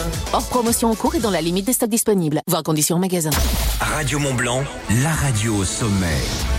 Hors promotion en cours et dans la limite des stocks disponibles. Voir conditions en magasin. Radio Mont-Blanc, la radio au sommet.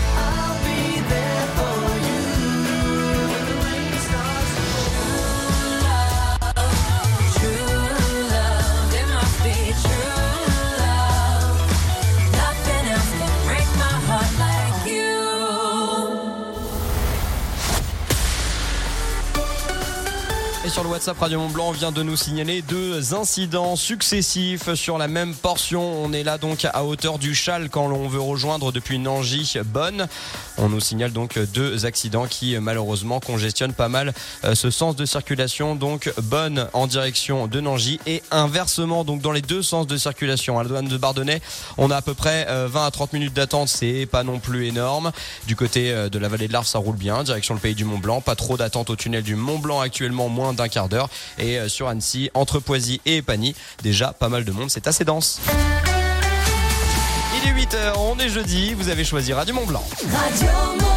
Sur le WhatsApp Radio Mont-Blanc, on vient de nous signaler 2 incidents successifs sur la même portion. On est là donc à hauteur du Châle quand l'on veut rejoindre depuis Nangy-Bonne. On nous signale donc 2 accidents qui malheureusement congestionnent pas mal ce sens de circulation. Donc Bonne en direction de Nangy et inversement donc dans les 2 sens de circulation. À la douane de Bardonnay, on a à peu près 20 à 30 minutes d'attente, c'est pas non plus énorme. Du côté de la vallée de l'Arve, ça roule bien, direction le pays du Mont-Blanc. Pas trop d'attente au tunnel du Mont-Blanc actuellement, moins d'un quart d'heure. Et sur Annecy, entre Poisy et Épagny, déjà pas mal de monde, c'est assez dense. Il est 8h, on est jeudi, vous avez choisi Radio Mont-Blanc. Radio Mont-Blanc.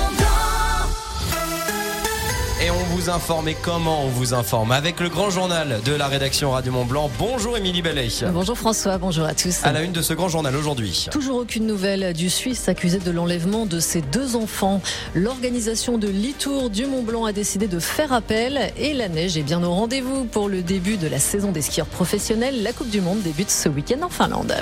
Et on vous informe, et comment on vous informe? Avec le grand journal de la rédaction Radio Mont-Blanc. Bonjour Émilie Bellet. Bonjour François, bonjour à tous. À la une de ce grand journal aujourd'hui. Toujours aucune nouvelle du Suisse accusé de l'enlèvement de ses 2 enfants. L'organisation de l'e-Tour du Mont-Blanc a décidé de faire appel et la neige est bien au rendez-vous pour le début de la saison des skieurs professionnels. La Coupe du Monde débute ce week-end en Finlande.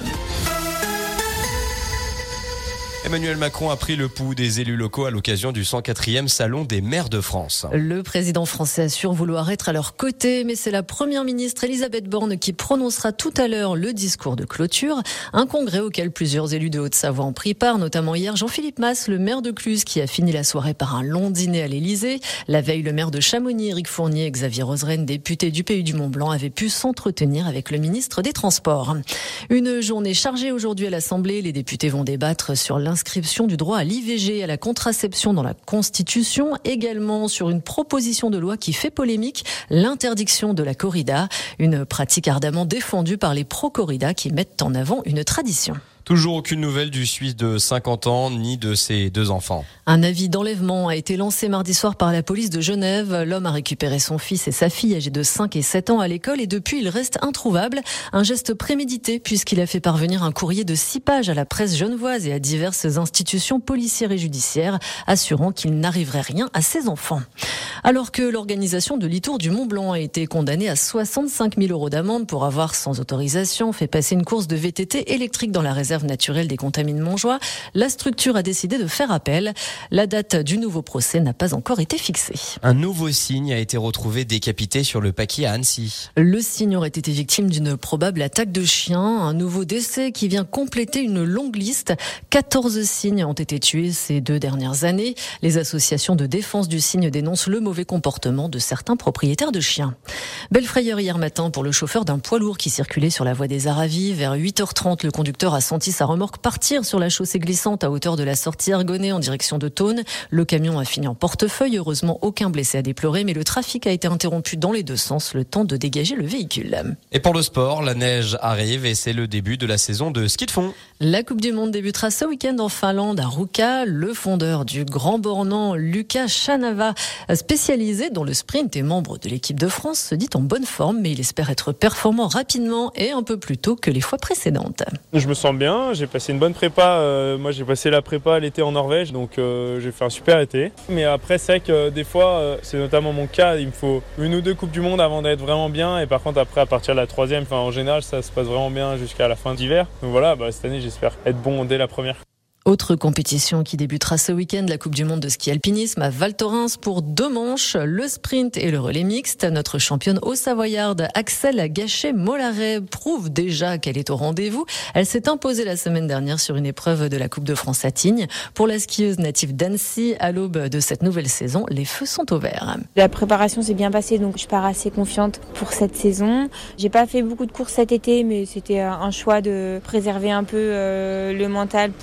Emmanuel Macron a pris le pouls des élus locaux à l'occasion du 104e Salon des maires de France. Le président français assure vouloir être à leur côté, mais c'est la première ministre Elisabeth Borne qui prononcera tout à l'heure le discours de clôture. Un congrès auquel plusieurs élus de Haute-Savoie ont pris part, notamment hier Jean-Philippe Masse, le maire de Cluses, qui a fini la soirée par un long dîner à l'Élysée. La veille, le maire de Chamonix, Éric Fournier, et Xavier Roseraine, député du Pays du Mont-Blanc, avaient pu s'entretenir avec le ministre des Transports. Une journée chargée aujourd'hui à l'Assemblée. Les députés vont débattre sur l'inscription du droit à l'IVG, à la contraception dans la Constitution, également sur une proposition de loi qui fait polémique, l'interdiction de la corrida, une pratique ardemment défendue par les pro-corrida qui mettent en avant une tradition. Toujours aucune nouvelle du Suisse de 50 ans ni de ses 2 enfants. Un avis d'enlèvement a été lancé mardi soir par la police de Genève. L'homme a récupéré son fils et sa fille âgés de 5 et 7 ans à l'école et depuis il reste introuvable. Un geste prémédité puisqu'il a fait parvenir un courrier de 6 pages à la presse genevoise et à diverses institutions policières et judiciaires, assurant qu'il n'arriverait rien à ses enfants. Alors que l'organisation de l'e-Tour du Mont-Blanc a été condamnée à 65 000 € d'amende pour avoir, sans autorisation, fait passer une course de VTT électrique dans la réserve naturelle des Contamines-Montjoie, la structure a décidé de faire appel. La date du nouveau procès n'a pas encore été fixée. Un nouveau cygne a été retrouvé décapité sur le Paquier à Annecy. Le cygne aurait été victime d'une probable attaque de chien. Un nouveau décès qui vient compléter une longue liste. 14 cygnes ont été tués ces 2 dernières années. Les associations de défense du cygne dénoncent le mauvais comportement de certains propriétaires de chiens. Belle frayeur hier matin pour le chauffeur d'un poids lourd qui circulait sur la voie des Aravis. Vers 8h30, le conducteur a senti sa remorque partir sur la chaussée glissante à hauteur de la sortie Argonnet en direction de Thônes. Le camion a fini en portefeuille. Heureusement, aucun blessé à déplorer, mais le trafic a été interrompu dans les 2 sens, le temps de dégager le véhicule. Et pour le sport, la neige arrive et c'est le début de la saison de ski de fond. La Coupe du Monde débutera ce week-end en Finlande, à Ruka. Le fondeur du Grand Bornand, Lucas Chanava, spécialisé dans le sprint et membre de l'équipe de France, se dit en bonne forme, mais il espère être performant rapidement et un peu plus tôt que les fois précédentes. Je me sens bien, j'ai passé une bonne prépa. Moi, j'ai passé la prépa l'été en Norvège, donc j'ai fait un super été. Mais après, c'est vrai que des fois, c'est notamment mon cas, il me faut 1 ou 2 Coupes du Monde avant d'être vraiment bien. Et par contre, après, à partir de la 3e, en général, ça se passe vraiment bien jusqu'à la fin d'hiver. Donc voilà, cette année, j'espère être bon dès la première. Autre compétition qui débutera ce week-end, la Coupe du Monde de ski alpinisme à Val Thorens pour 2 manches, le sprint et le relais mixte. Notre championne haut-savoyarde Axel Gachet-Mollaret prouve déjà qu'elle est au rendez-vous. Elle s'est imposée la semaine dernière sur une épreuve de la Coupe de France à Tignes. Pour la skieuse native d'Annecy, à l'aube de cette nouvelle saison, les feux sont au vert. La préparation s'est bien passée, donc je pars assez confiante pour cette saison. J'ai pas fait beaucoup de courses cet été, mais c'était un choix de préserver un peu le mental pour être plus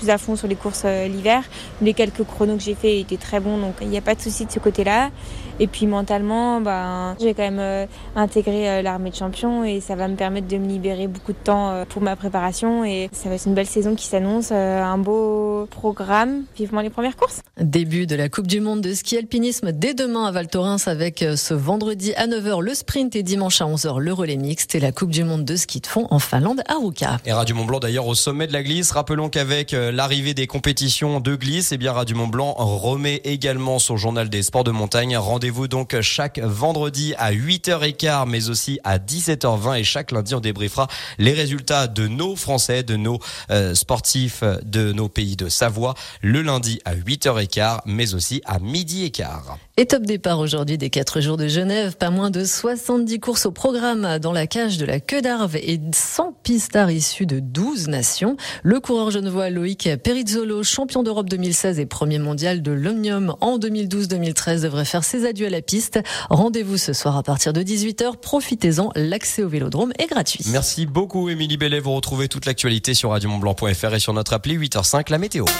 plus à fond sur les courses l'hiver. Les quelques chronos que j'ai fait étaient très bons, donc il n'y a pas de souci de ce côté-là. Et puis mentalement, j'ai quand même intégré l'armée de champions et ça va me permettre de me libérer beaucoup de temps pour ma préparation. Et ça va être une belle saison qui s'annonce, un beau programme. Vivement les premières courses. Début de la Coupe du Monde de ski alpinisme dès demain à Val Thorens avec ce vendredi à 9h le sprint et dimanche à 11h le relais mixte et la Coupe du Monde de ski de fond en Finlande à Ruka. Et Radio Mont-Blanc d'ailleurs au sommet de la glisse. Rappelons qu'avec l'arrivée des compétitions de glisse, Radio Mont-Blanc remet également son journal des sports de montagne. Rendez-vous donc chaque vendredi à 8h15 mais aussi à 17h20 et chaque lundi on débriefera les résultats de nos Français, de nos sportifs de nos pays de Savoie le lundi à 8h15 mais aussi à 12h15. Et top départ aujourd'hui des 4 jours de Genève, pas moins de 70 courses au programme dans la cage de la Queue d'Arve et 100 pistards issus de 12 nations. Le coureur genevois Loïc Perizzolo, champion d'Europe 2016 et premier mondial de l'Omnium en 2012-2013, devrait faire ses adieux à la piste. Rendez-vous ce soir à partir de 18h. Profitez-en, l'accès au vélodrome est gratuit. Merci beaucoup Émilie Bellet. Vous retrouvez toute l'actualité sur radiomontblanc.fr et sur notre appli 8h05 la météo.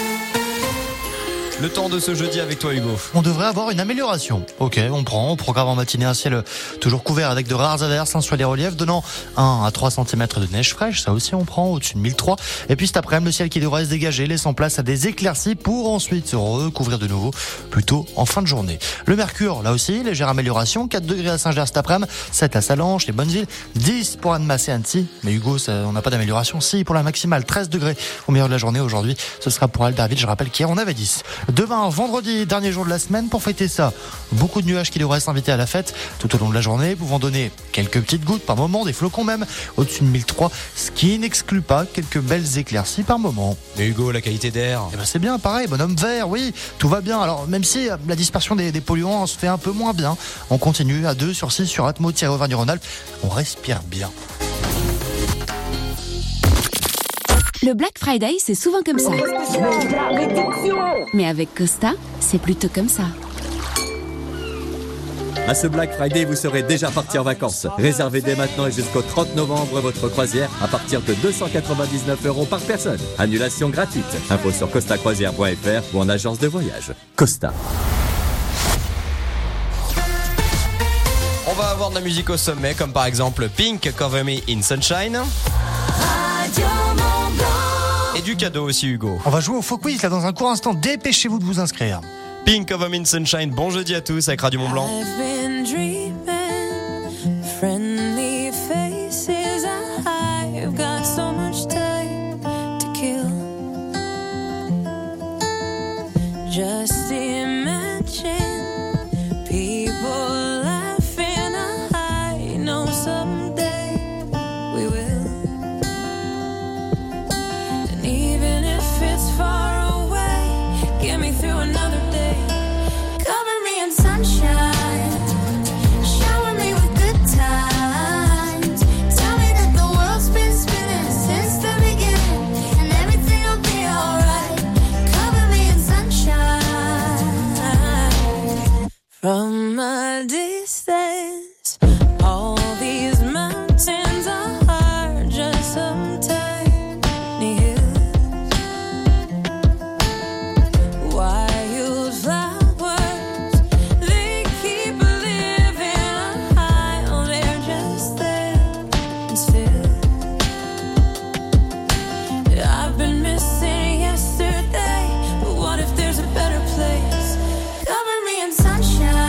Le temps de ce jeudi avec toi Hugo. On devrait avoir une amélioration. Ok, on prend. Au programme en matinée, un ciel toujours couvert avec de rares averses sur les reliefs, donnant 1 à 3 cm de neige fraîche. Ça aussi, on prend au-dessus de 1003. Et puis cet après-midi, le ciel qui devrait se dégager, laissant place à des éclaircies pour ensuite se recouvrir de nouveau, plutôt en fin de journée. Le mercure, là aussi, légère amélioration. 4 degrés à Saint-Ger cet après-midi, 7 à Salanches, les Bonnevilles, 10 pour Annemasse et Annecy. Mais Hugo, on n'a pas d'amélioration. Si, pour la maximale, 13 degrés au milieu de la journée aujourd'hui. Ce sera pour Albertville. Je rappelle qu'hier, on avait 10. Demain, vendredi, dernier jour de la semaine, pour fêter ça, beaucoup de nuages qui devraient s'inviter à la fête tout au long de la journée, pouvant donner quelques petites gouttes par moment, des flocons même, au-dessus de 1003, ce qui n'exclut pas quelques belles éclaircies par moment. Mais Hugo, la qualité d'air c'est bien, pareil, bonhomme vert, oui, tout va bien. Alors, même si la dispersion des polluants se fait un peu moins bien, on continue à 2 sur 6 sur Atmo-Auvergne-Rhône-Alpes, on respire bien. Le Black Friday, c'est souvent comme ça. Mais avec Costa, c'est plutôt comme ça. À ce Black Friday, vous serez déjà parti en vacances. Réservez dès maintenant et jusqu'au 30 novembre votre croisière à partir de 299 € par personne. Annulation gratuite. Info sur costacroisière.fr ou en agence de voyage. Costa. On va avoir de la musique au sommet, comme par exemple Pink, Cover Me in Sunshine. Et du cadeau aussi Hugo. On va jouer au faux quiz là dans un court instant. Dépêchez-vous de vous inscrire. Pink, Cover Me in Sunshine. Bon jeudi à tous avec Radio Mont-Blanc. From a distance, all these mountains are just some tiny hills. Wildflowers, they keep living high, oh, they're just there and still. I've been missing yesterday, but what if there's a better place? Cover me in sunshine.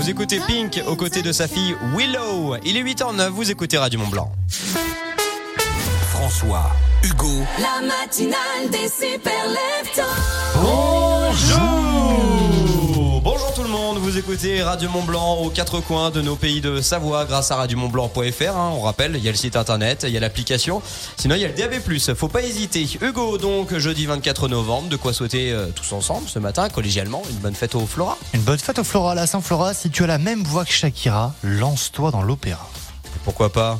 Vous écoutez Pink aux côtés de sa fille Willow. Il est 8h09, vous écoutez Radio Mont-Blanc. François, Hugo, La matinale des super leftos. Bonjour tout le monde, vous écoutez Radio Mont-Blanc aux quatre coins de nos pays de Savoie grâce à radiomontblanc.fr. On rappelle, il y a le site internet, il y a l'application, sinon il y a le DAB+. Faut pas hésiter. Hugo, donc jeudi 24 novembre, de quoi souhaiter tous ensemble ce matin, collégialement, une bonne fête au Flora. Une bonne fête au Flora, la Saint-Flora. Si tu as la même voix que Shakira, lance-toi dans l'opéra. Pourquoi pas?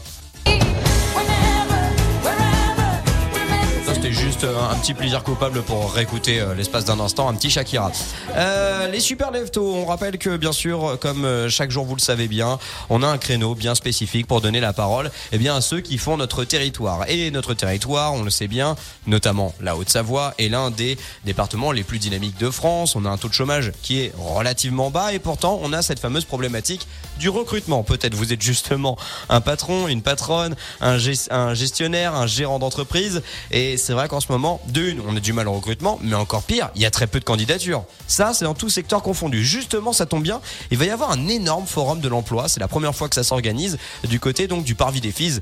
C'était juste un petit plaisir coupable pour réécouter l'espace d'un instant, un petit Shakira. Les super leftos, on rappelle que bien sûr, comme chaque jour vous le savez bien, on a un créneau bien spécifique pour donner la parole à ceux qui font notre territoire. Et notre territoire, on le sait bien, notamment la Haute-Savoie est l'un des départements les plus dynamiques de France. On a un taux de chômage qui est relativement bas et pourtant on a cette fameuse problématique du recrutement. Peut-être vous êtes justement un patron, une patronne, un gestionnaire, un gérant d'entreprise et c'est vrai qu'en ce moment, on a du mal au recrutement, mais encore pire, il y a très peu de candidatures. Ça, c'est dans tout secteur confondu. Justement, ça tombe bien, il va y avoir un énorme forum de l'emploi. C'est la première fois que ça s'organise du côté donc du Parvis des Fises.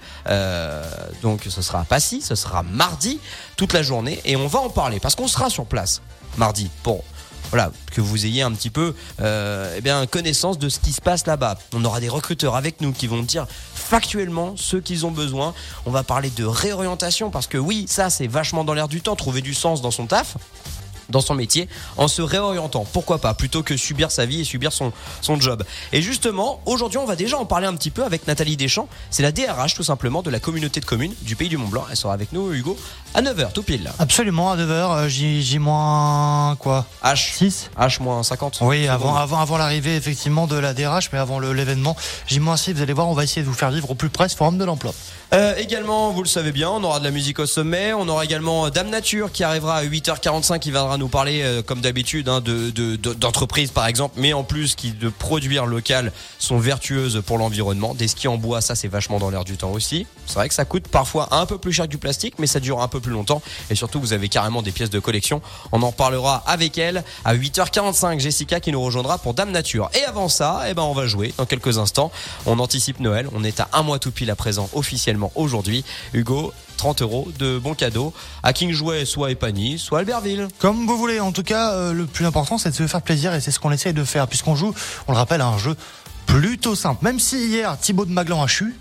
Donc ce sera à Passy, ce sera mardi, toute la journée, et on va en parler parce qu'on sera sur place mardi pour que vous ayez un petit peu connaissance de ce qui se passe là-bas. On aura des recruteurs avec nous qui vont dire factuellement ce qu'ils ont besoin. On va parler de réorientation parce que oui, ça c'est vachement dans l'air du temps, trouver du sens dans son taf, dans son métier, en se réorientant. Pourquoi pas, plutôt que subir sa vie et subir son job. Et justement, aujourd'hui, on va déjà en parler un petit peu avec Nathalie Deschamps. C'est la DRH, tout simplement, de la communauté de communes du Pays du Mont-Blanc. Elle sera avec nous, Hugo, à 9h, tout pile. Absolument, à 9h, J moins quoi H6 H-50. Oui, avant l'arrivée, effectivement, de la DRH, mais avant l'événement, J-6, vous allez voir, on va essayer de vous faire vivre au plus près ce forum de l'emploi. Également, vous le savez bien, on aura de la musique au sommet. On aura également Dame Nature qui arrivera à 8h45, qui viendra nous parler comme d'habitude d'entreprises par exemple, mais en plus qui de produire local sont vertueuses pour l'environnement. Des skis en bois, ça c'est vachement dans l'air du temps aussi. C'est vrai que ça coûte parfois un peu plus cher que du plastique, mais ça dure un peu plus longtemps et surtout vous avez carrément des pièces de collection. On en parlera avec elle à 8h45. Jessica qui nous rejoindra pour Dame Nature. Et avant ça, on va jouer dans quelques instants. On anticipe Noël. On est à un mois tout pile à présent officiellement aujourd'hui. Hugo, 30 € de bons cadeaux à King Jouet, soit Epany, soit Albertville. Comme vous voulez, en tout cas, le plus important c'est de se faire plaisir et c'est ce qu'on essaye de faire puisqu'on joue, on le rappelle, à un jeu plutôt simple. Même si hier, Thibaut de Maglan a chu.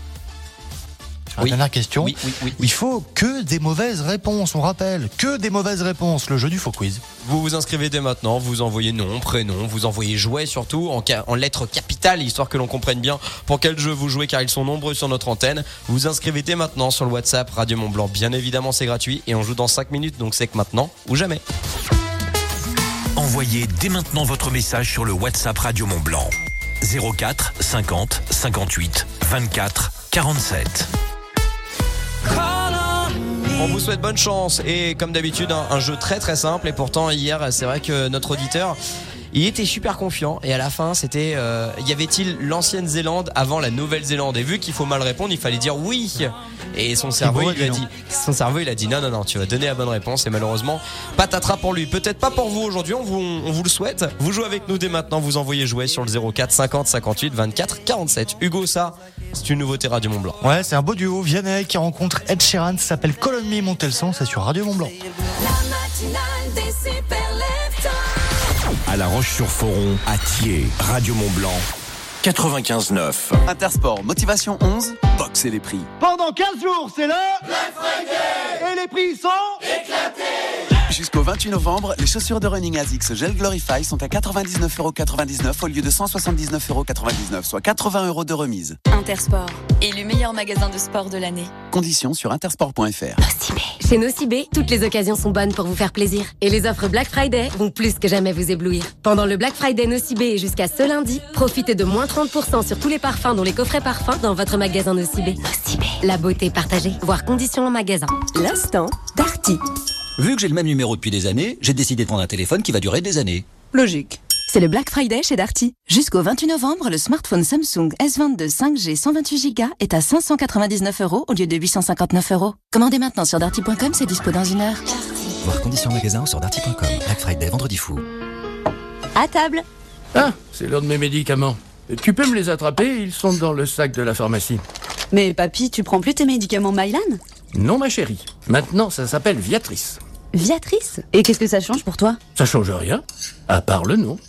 La dernière question. Oui. Il faut que des mauvaises réponses, on rappelle. Que des mauvaises réponses, le jeu du faux quiz. Vous vous inscrivez dès maintenant, vous envoyez nom, prénom, vous envoyez jouet surtout en lettres capitales, histoire que l'on comprenne bien pour quel jeu vous jouez, car ils sont nombreux sur notre antenne. Vous vous inscrivez dès maintenant sur le WhatsApp Radio Mont-Blanc. Bien évidemment, c'est gratuit et on joue dans 5 minutes, donc c'est que maintenant ou jamais. Envoyez dès maintenant votre message sur le WhatsApp Radio Mont-Blanc. 04 50 58 24 47. On vous souhaite bonne chance et comme d'habitude un jeu très très simple et pourtant hier c'est vrai que notre auditeur il était super confiant et à la fin c'était y avait-il l'Ancienne-Zélande avant la Nouvelle-Zélande et vu qu'il faut mal répondre il fallait dire oui et son cerveau il a dit non tu vas donner la bonne réponse et malheureusement patatras pour lui, peut-être pas pour vous aujourd'hui, on vous le souhaite. Vous jouez avec nous dès maintenant, vous envoyez jouer sur le 04 50 58 24 47. Hugo, ça c'est une nouveauté Radio Mont-Blanc. Ouais, c'est un beau duo Vianney qui rencontre Ed Sheeran, ça s'appelle Call on Me, montez le son, c'est sur Radio Mont-Blanc. La matinale des super leftos. À La Roche-sur-Foron, à Thiers, Radio Mont-Blanc, 95.9. Intersport, motivation 11, boxer les prix. Pendant 15 jours, c'est le Black Friday. Et les prix sont éclatés. Jusqu'au 28 novembre, les chaussures de running ASICS Gel Glorify sont à 99,99€ au lieu de 179,99€, soit 80 € de remise. Intersport, élu meilleur magasin de sport de l'année. Conditions sur intersport.fr. Nocibé. Chez Nocibé, toutes les occasions sont bonnes pour vous faire plaisir. Et les offres Black Friday vont plus que jamais vous éblouir. Pendant le Black Friday Nocibé et jusqu'à ce lundi, profitez de moins 30% sur tous les parfums dont les coffrets parfums dans votre magasin Nocibé. Nocibé. La beauté partagée. Voir conditions en magasin. L'instant Darty. Vu que j'ai le même numéro depuis des années, j'ai décidé de prendre un téléphone qui va durer des années. Logique. C'est le Black Friday chez Darty. Jusqu'au 28 novembre, le smartphone Samsung S22 5G 128Go est à 599€ au lieu de 859€. Commandez maintenant sur darty.com, c'est dispo dans 1 heure. Voir conditions magasin sur darty.com. Black Friday vendredi fou. À table. Ah, c'est l'heure de mes médicaments. Tu peux me les attraper, ils sont dans le sac de la pharmacie. Mais papy, tu prends plus tes médicaments Mylan ? Non ma chérie, maintenant ça s'appelle Viatris. Viatris ? Et qu'est-ce que ça change pour toi ? Ça change rien, à part le nom.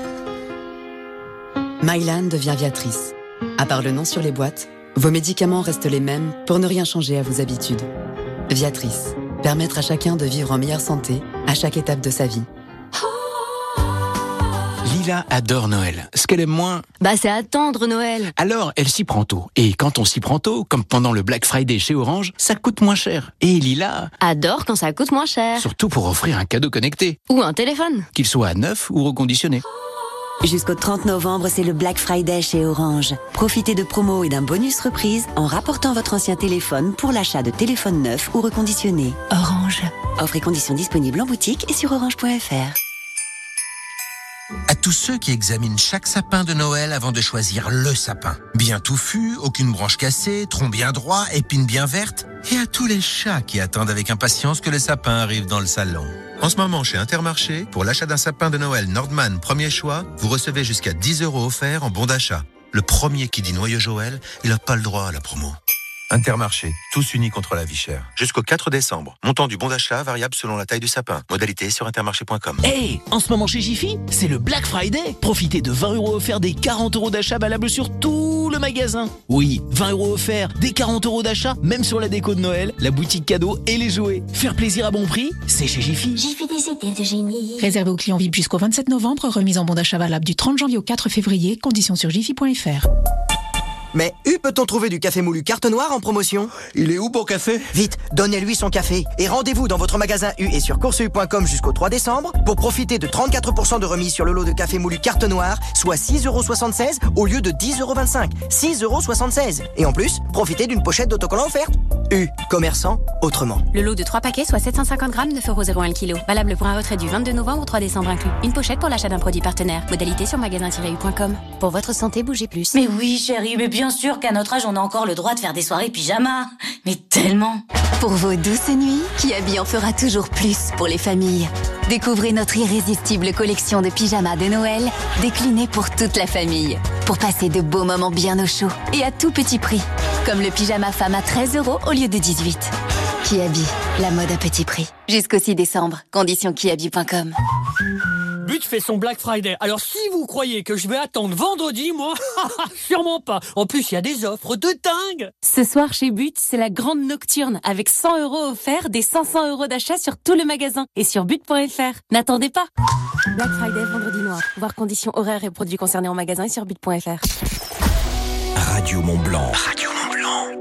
Mylan devient Viatris. À part le nom sur les boîtes, vos médicaments restent les mêmes pour ne rien changer à vos habitudes. Viatris, permettre à chacun de vivre en meilleure santé à chaque étape de sa vie. Lila adore Noël. Ce qu'elle aime moins... c'est attendre Noël. Alors, elle s'y prend tôt. Et quand on s'y prend tôt, comme pendant le Black Friday chez Orange, ça coûte moins cher. Et Lila... adore quand ça coûte moins cher. Surtout pour offrir un cadeau connecté. Ou un téléphone. Qu'il soit neuf ou reconditionné. Jusqu'au 30 novembre, c'est le Black Friday chez Orange. Profitez de promos et d'un bonus reprise en rapportant votre ancien téléphone pour l'achat de téléphone neuf ou reconditionné. Orange. Offres et conditions disponibles en boutique et sur orange.fr. À tous ceux qui examinent chaque sapin de Noël avant de choisir le sapin. Bien touffu, aucune branche cassée, tronc bien droit, épine bien verte. Et à tous les chats qui attendent avec impatience que le sapin arrive dans le salon. En ce moment, chez Intermarché, pour l'achat d'un sapin de Noël Nordman premier choix, vous recevez jusqu'à 10 € offerts en bon d'achat. Le premier qui dit Noyau Joël, il n'a pas le droit à la promo. Intermarché, tous unis contre la vie chère. Jusqu'au 4 décembre. Montant du bon d'achat variable selon la taille du sapin. Modalité sur intermarché.com. Hey, en ce moment chez Jiffy, c'est le Black Friday. Profitez de 20 € offerts, des 40 € d'achat valables sur tout le magasin. Oui, 20 € offerts, des 40 € d'achat, même sur la déco de Noël, la boutique cadeau et les jouets. Faire plaisir à bon prix, c'est chez Jiffy. Jiffy des idées de génie. Réservé aux clients VIP jusqu'au 27 novembre, remise en bon d'achat valable du 30 janvier au 4 février, conditions sur jiffy.fr. Mais où peut-on trouver du café moulu carte noire en promotion ? Il est où pour café ? Vite, donnez-lui son café et rendez-vous dans votre magasin U et sur courseu.com jusqu'au 3 décembre pour profiter de 34% de remise sur le lot de café moulu carte noire, soit 6,76 € au lieu de 10,25 €. 6,76 €. Et en plus, profitez d'une pochette d'autocollant offerte. U, commerçant autrement. Le lot de 3 paquets, soit 750 grammes, 9,01 € le kilo. Valable pour un retrait du 22 novembre au 3 décembre inclus. Une pochette pour l'achat d'un produit partenaire. Modalité sur magasin-u.com. Pour votre santé, bougez plus. Mais oui, chérie, mais bien sûr qu'à notre âge, on a encore le droit de faire des soirées pyjama. Mais tellement. Pour vos douces nuits, Kiabi en fera toujours plus pour les familles. Découvrez notre irrésistible collection de pyjamas de Noël, déclinée pour toute la famille. Pour passer de beaux moments bien au chaud et à tout petit prix. Comme le pyjama femme à 13 € au lieu de 18. Kiabi, la mode à petit prix. Jusqu'au 6 décembre. Conditions kiabi.com. But fait son Black Friday. Alors si vous croyez que je vais attendre vendredi, moi, sûrement pas. En plus, il y a des offres de dingue. Ce soir chez But, c'est la grande nocturne avec 100 € offerts, des 500 € d'achat sur tout le magasin et sur but.fr. N'attendez pas. Black Friday, vendredi noir. Voir conditions horaires et produits concernés en magasin et sur but.fr. Radio Mont Blanc. Radio Mont Blanc.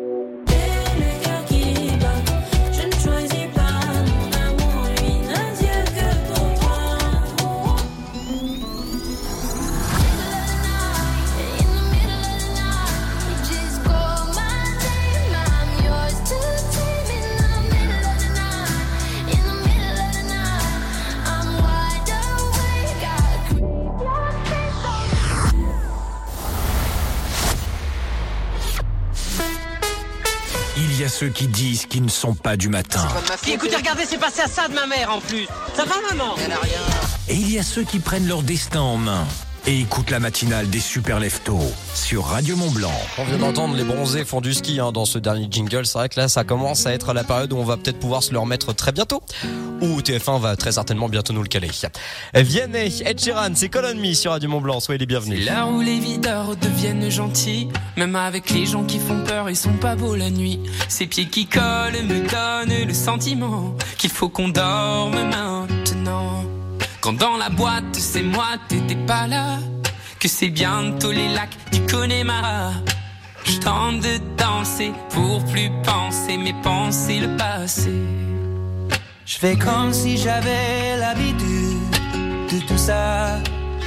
Il y a ceux qui disent qu'ils ne sont pas du matin. Puis écoutez, regardez, c'est passé à ça de ma mère en plus. Ça va, maman ? Elle a rien. Et il y a ceux qui prennent leur destin en main et écoutent la matinale des Super Leftos sur Radio Mont Blanc. On vient d'entendre les bronzés font du ski dans ce dernier jingle. C'est vrai que là, ça commence à être la période où on va peut-être pouvoir se le remettre très bientôt. Ou TF1 va très certainement bientôt nous le caler. Vianney, Ed Sheeran, c'est Call on Me sur Radio Mont Blanc. Soyez les bienvenus. C'est l'heure où les videurs deviennent gentils. Même avec les gens qui font peur, ils sont pas beaux la nuit. Ces pieds qui collent me donnent le sentiment qu'il faut qu'on dorme maintenant. Quand dans la boîte, c'est moi, t'étais pas là. Que c'est bientôt les lacs du Connemara. Je tente de danser pour plus penser, mais penser le passé. Je fais comme si j'avais l'habitude de tout ça.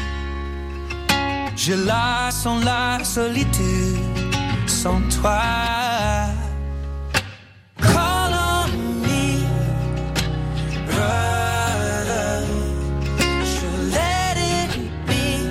Je la sens la solitude sans toi. Call on me, brother. Je let it be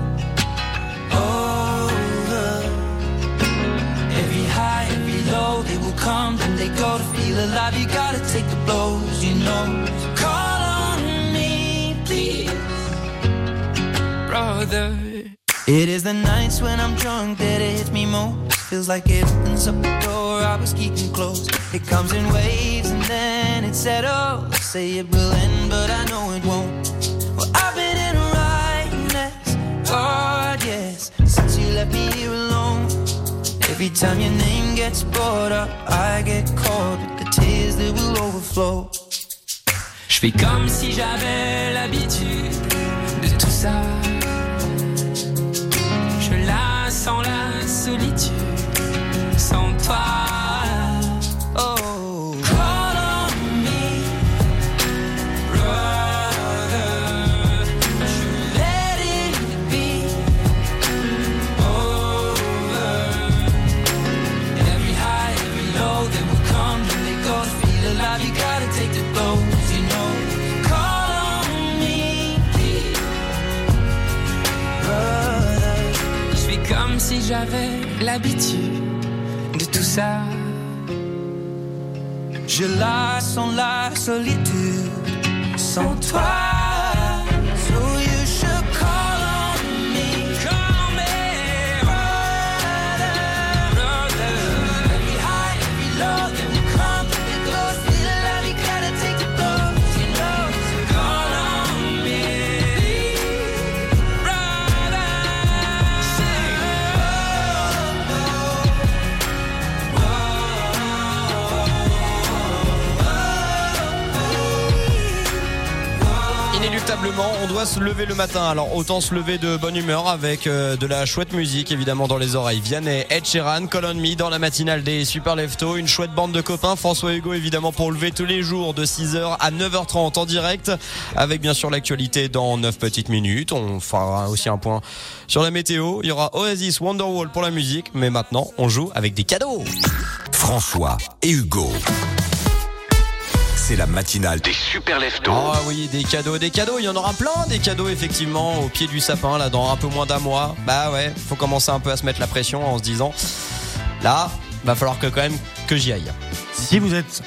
over. Every high, every low, they will come and they go. To feel alive, you gotta take the blows, you know. Call on me, please, brother. It is the nights when I'm drunk that it hits me most. Feels like it opens up the door I was keeping closed. It comes in waves and then it settles. Say it will end, but I know it won't. Well, I've been in a right mess, God, yes, since you left me here alone. Every time your name gets brought up, I get caught with the tears that will overflow. Je fais comme si j'avais l'habitude de tout ça. Je la sens la solitude sans toi. Oh, call on me, brother. Je let it be over. Every high, every low, they will come and they go. To feel alive, you gotta take the blows, you know. Call on me, brother. Je fais comme si j'avais l'habitude de tout ça. Je la sens la solitude sans toi. So you should call on me, brother, brother. Every high, every low, then we come, it goes. Feel alive, you gotta take the blows, you know. So call on me, brother. Inéluctablement, on doit se lever le matin. Alors autant se lever de bonne humeur avec de la chouette musique évidemment dans les oreilles. Vianney, Ed Sheeran, Call on Me dans la matinale des Super Leftos. Une chouette bande de copains, François Hugo évidemment pour lever tous les jours de 6h à 9h30 en direct. Avec bien sûr l'actualité dans 9 petites minutes. On fera aussi un point sur la météo. Il y aura Oasis, Wonderwall pour la musique. Mais maintenant, on joue avec des cadeaux. François et Hugo. C'est la matinale des Super Leftos. Ah oui, des cadeaux, il y en aura plein des cadeaux effectivement au pied du sapin là dans un peu moins d'un mois. Bah ouais, faut commencer un peu à se mettre la pression en se disant là, va falloir que quand même que j'y aille. Si vous êtes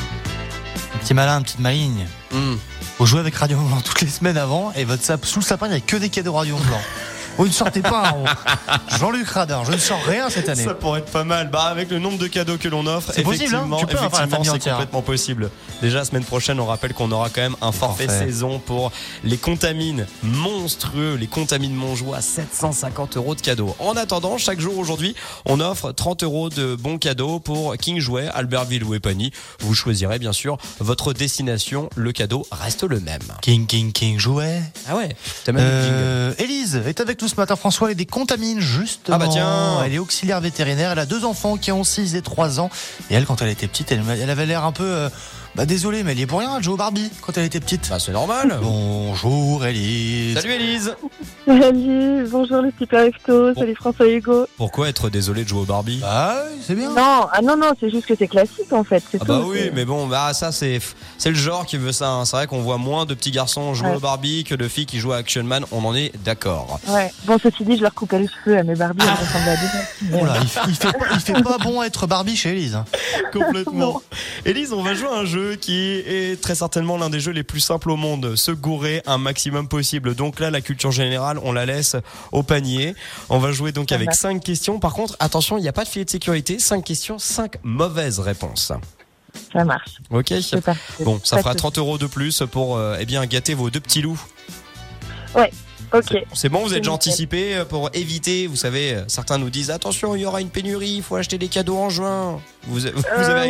un petit malin, une petite maligne, vous jouez avec Radio Mont-Blanc toutes les semaines avant et sous le sapin il n'y a que des cadeaux Radio Mont-Blanc. Vous ne sortez pas, Jean-Luc Radin, je ne sors rien cette année. Ça pourrait être pas mal. Bah avec le nombre de cadeaux que l'on offre, c'est possible, hein, tu peux effectivement, c'est complètement possible. Déjà la semaine prochaine, on rappelle qu'on aura quand même un forfait saison pour les contamines monstrueux, les contamines Montjoie, 750 € de cadeaux. En attendant, chaque jour aujourd'hui, on offre 30 € de bons cadeaux pour King Jouet, Albertville ou Epany. Vous choisirez bien sûr votre destination. Le cadeau reste le même. King Jouet. Ah ouais. T'as même Élise est avec nous ce matin. François, elle est des contamines justement. Ah bah tiens. Elle est auxiliaire vétérinaire. Elle a 2 enfants qui ont 6 et 3 ans. Et elle, quand elle était petite, elle avait l'air un peu... désolé, mais elle y est pour rien. Elle joue au Barbie quand elle était petite. Bah c'est normal. Bonjour Élise. Salut Élise. Salut, bonjour les Super Leftos. Salut François Hugo. Pourquoi être désolé de jouer au Barbie? Ah c'est bien. Non, c'est juste que c'est classique en fait. C'est tout. Bah oui, mais bon, ça c'est le genre qui veut ça. Hein. C'est vrai qu'on voit moins de petits garçons jouer au Barbie que de filles qui jouent à Action Man. On en est d'accord. Ouais. Bon, ceci dit, je leur coupais les cheveux à mes Barbies. Elles ressemblent à des... Oh là, il fait pas bon être Barbie chez Élise. Hein. Complètement. Élise, on va jouer à un jeu qui est très certainement l'un des jeux les plus simples au monde. Se gourer un maximum possible. Donc là, la culture générale, on la laisse au panier. On va jouer donc avec 5 questions. Par contre, attention, il n'y a pas de filet de sécurité. 5 questions, 5 mauvaises réponses. Ça marche. Ok. Bon, ça fera 30 € de plus pour gâter vos 2 petits loups. Ouais. Ok. C'est bon, vous êtes déjà anticipé pour éviter, vous savez, certains nous disent attention, il y aura une pénurie, il faut acheter des cadeaux en juin. Vous avez...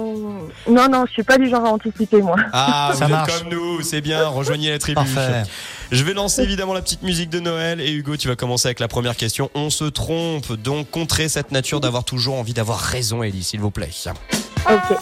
Non, je suis pas du genre à anticiper moi. Ah, ça vous marche. êtes comme nous, c'est bien, rejoignez la tribu. Parfait. Je vais lancer évidemment la petite musique de Noël et Hugo, tu vas commencer avec la première question. On se trompe, donc contrer cette nature d'avoir toujours envie d'avoir raison, Ellie, s'il vous plaît. Ok.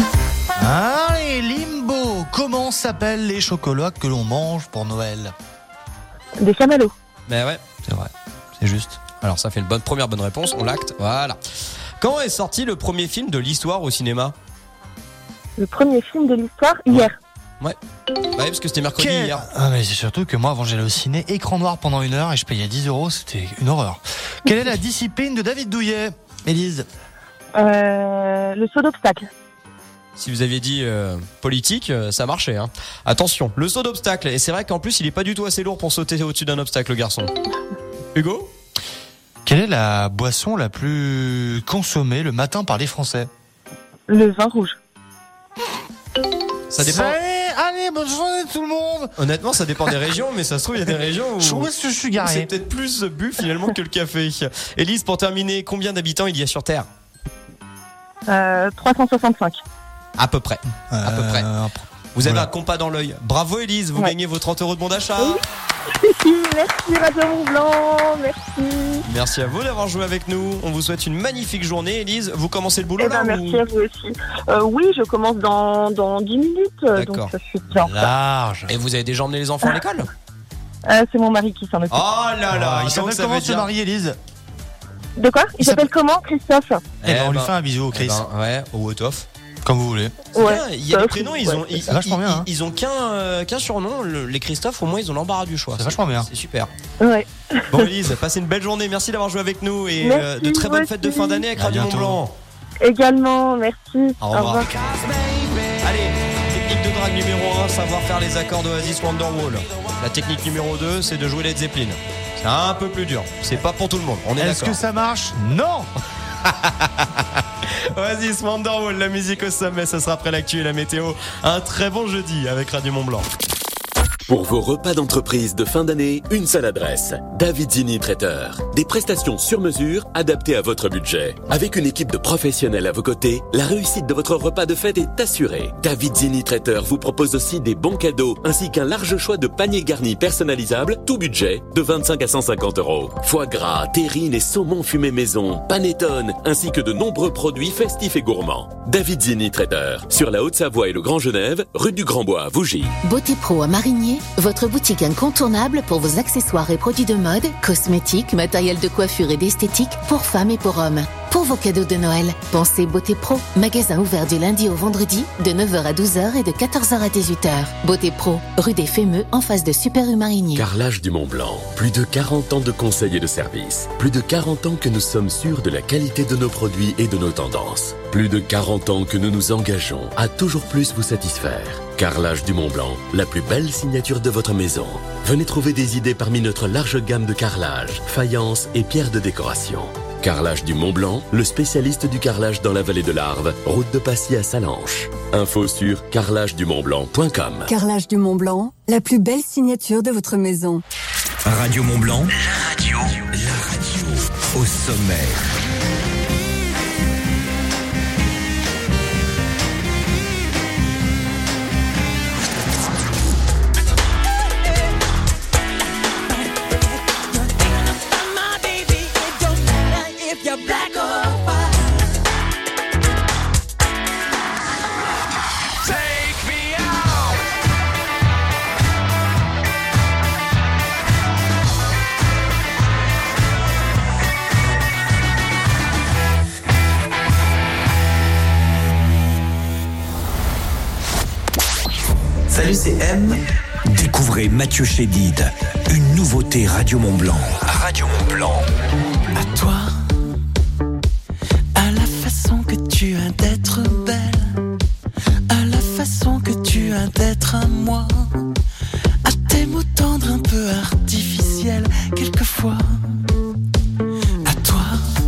Allez, Limbo, comment s'appellent les chocolats que l'on mange pour Noël? Des chamallows. Ben ouais, c'est vrai, c'est juste. Alors ça fait une première bonne réponse, on l'acte, voilà. Quand est sorti le premier film de l'histoire au cinéma? Le premier film de l'histoire, hier. Ouais. Bah oui, parce que c'était mercredi hier. Ah mais c'est surtout que moi avant j'allais au ciné, écran noir pendant 1 heure et je payais 10 €, c'était une horreur. Quelle est la discipline de David Douillet, Élise? Le saut d'obstacle. Si vous aviez dit politique, ça marchait. Hein. Attention, le saut d'obstacle. Et c'est vrai qu'en plus, il est pas du tout assez lourd pour sauter au-dessus d'un obstacle, le garçon. Hugo ? Quelle est la boisson la plus consommée le matin par les Français ? Le vin rouge. Ça dépend. Allez, bonne journée tout le monde. Honnêtement, ça dépend des régions, mais ça se trouve, il y a des régions où est-ce que je suis garé ? C'est peut-être plus bu finalement que le café. Élise, pour terminer, combien d'habitants il y a sur Terre ? 365. À peu près. À peu près. Vous avez un compas dans l'œil. Bravo Élise, vous gagnez vos 30 € de bon d'achat. Merci Radio Mont-Blanc, merci. Merci à vous d'avoir joué avec nous. On vous souhaite une magnifique journée. Élise, vous commencez le boulot là merci à vous aussi. Oui, je commence dans 10 minutes. D'accord. Donc ça fait bien. Large. Et vous avez déjà emmené les enfants à l'école ? C'est mon mari qui s'en occupe. Oh là là, il s'appelle comment ce mari, Élise ? De quoi ? Il s'appelle comment, Christophe ? On lui fait un bisou, Chris. Ouais, au Wotoff. Comme vous voulez. Ouais, il y a des prénoms, ils ont qu'un surnom. Les Christophe, au moins, ils ont l'embarras du choix. C'est vachement bien. C'est super. Ouais. Bon, Élise, passez une belle journée. Merci d'avoir joué avec nous et de très bonnes fêtes de fin d'année avec Radio Mont-Blanc. Également, merci. Au revoir. Allez, technique de drague numéro 1, savoir faire les accords d'Oasis Wonderwall. La technique numéro 2, c'est de jouer Led Zeppelin. C'est un peu plus dur. C'est pas pour tout le monde. On est d'accord. Est-ce que ça marche ? Non. Oasis Wonderwall, la musique au sommet, ça sera après l'actu et la météo. Un très bon jeudi avec Radio Mont-Blanc. Pour vos repas d'entreprise de fin d'année, une seule adresse. Davidzini Traiteur. Des prestations sur mesure adaptées à votre budget. Avec une équipe de professionnels à vos côtés, la réussite de votre repas de fête est assurée. Davidzini Traiteur vous propose aussi des bons cadeaux ainsi qu'un large choix de paniers garnis personnalisables, tout budget, de 25 à 150 €. Foie gras, terrine et saumon fumé maison, panettone, ainsi que de nombreux produits festifs et gourmands. Davidzini Traiteur. Sur la Haute-Savoie et le Grand Genève, rue du Grand-Bois à Vougy. Beauté Pro à Marigny, votre boutique incontournable pour vos accessoires et produits de mode, cosmétiques, matériel de coiffure et d'esthétique pour femmes et pour hommes. Pour vos cadeaux de Noël, pensez Beauté Pro, magasin ouvert du lundi au vendredi de 9h à 12h et de 14h à 18h. Beauté Pro, rue des Fémeux en face de Super U Marigny. Carrelage du Mont-Blanc, plus de 40 ans de conseils et de services. Plus de 40 ans que nous sommes sûrs de la qualité de nos produits et de nos tendances. Plus de 40 ans que nous nous engageons à toujours plus vous satisfaire. Carrelage du Mont-Blanc, la plus belle signature de votre maison. Venez trouver des idées parmi notre large gamme de carrelage, faïence et pierres de décoration. Carrelage du Mont-Blanc, le spécialiste du carrelage dans la vallée de l'Arve, route de Passy à Salanches. Info sur carrelagedumontblanc.com. Carrelage du Mont-Blanc, la plus belle signature de votre maison. Radio Mont-Blanc, la radio au sommet. Salut, c'est M. Découvrez Mathieu Chédid, une nouveauté Radio Mont-Blanc. Radio Mont-Blanc. À toi, à la façon que tu as d'être belle, à la façon que tu as d'être à moi, à tes mots tendres un peu artificiels quelquefois. À toi,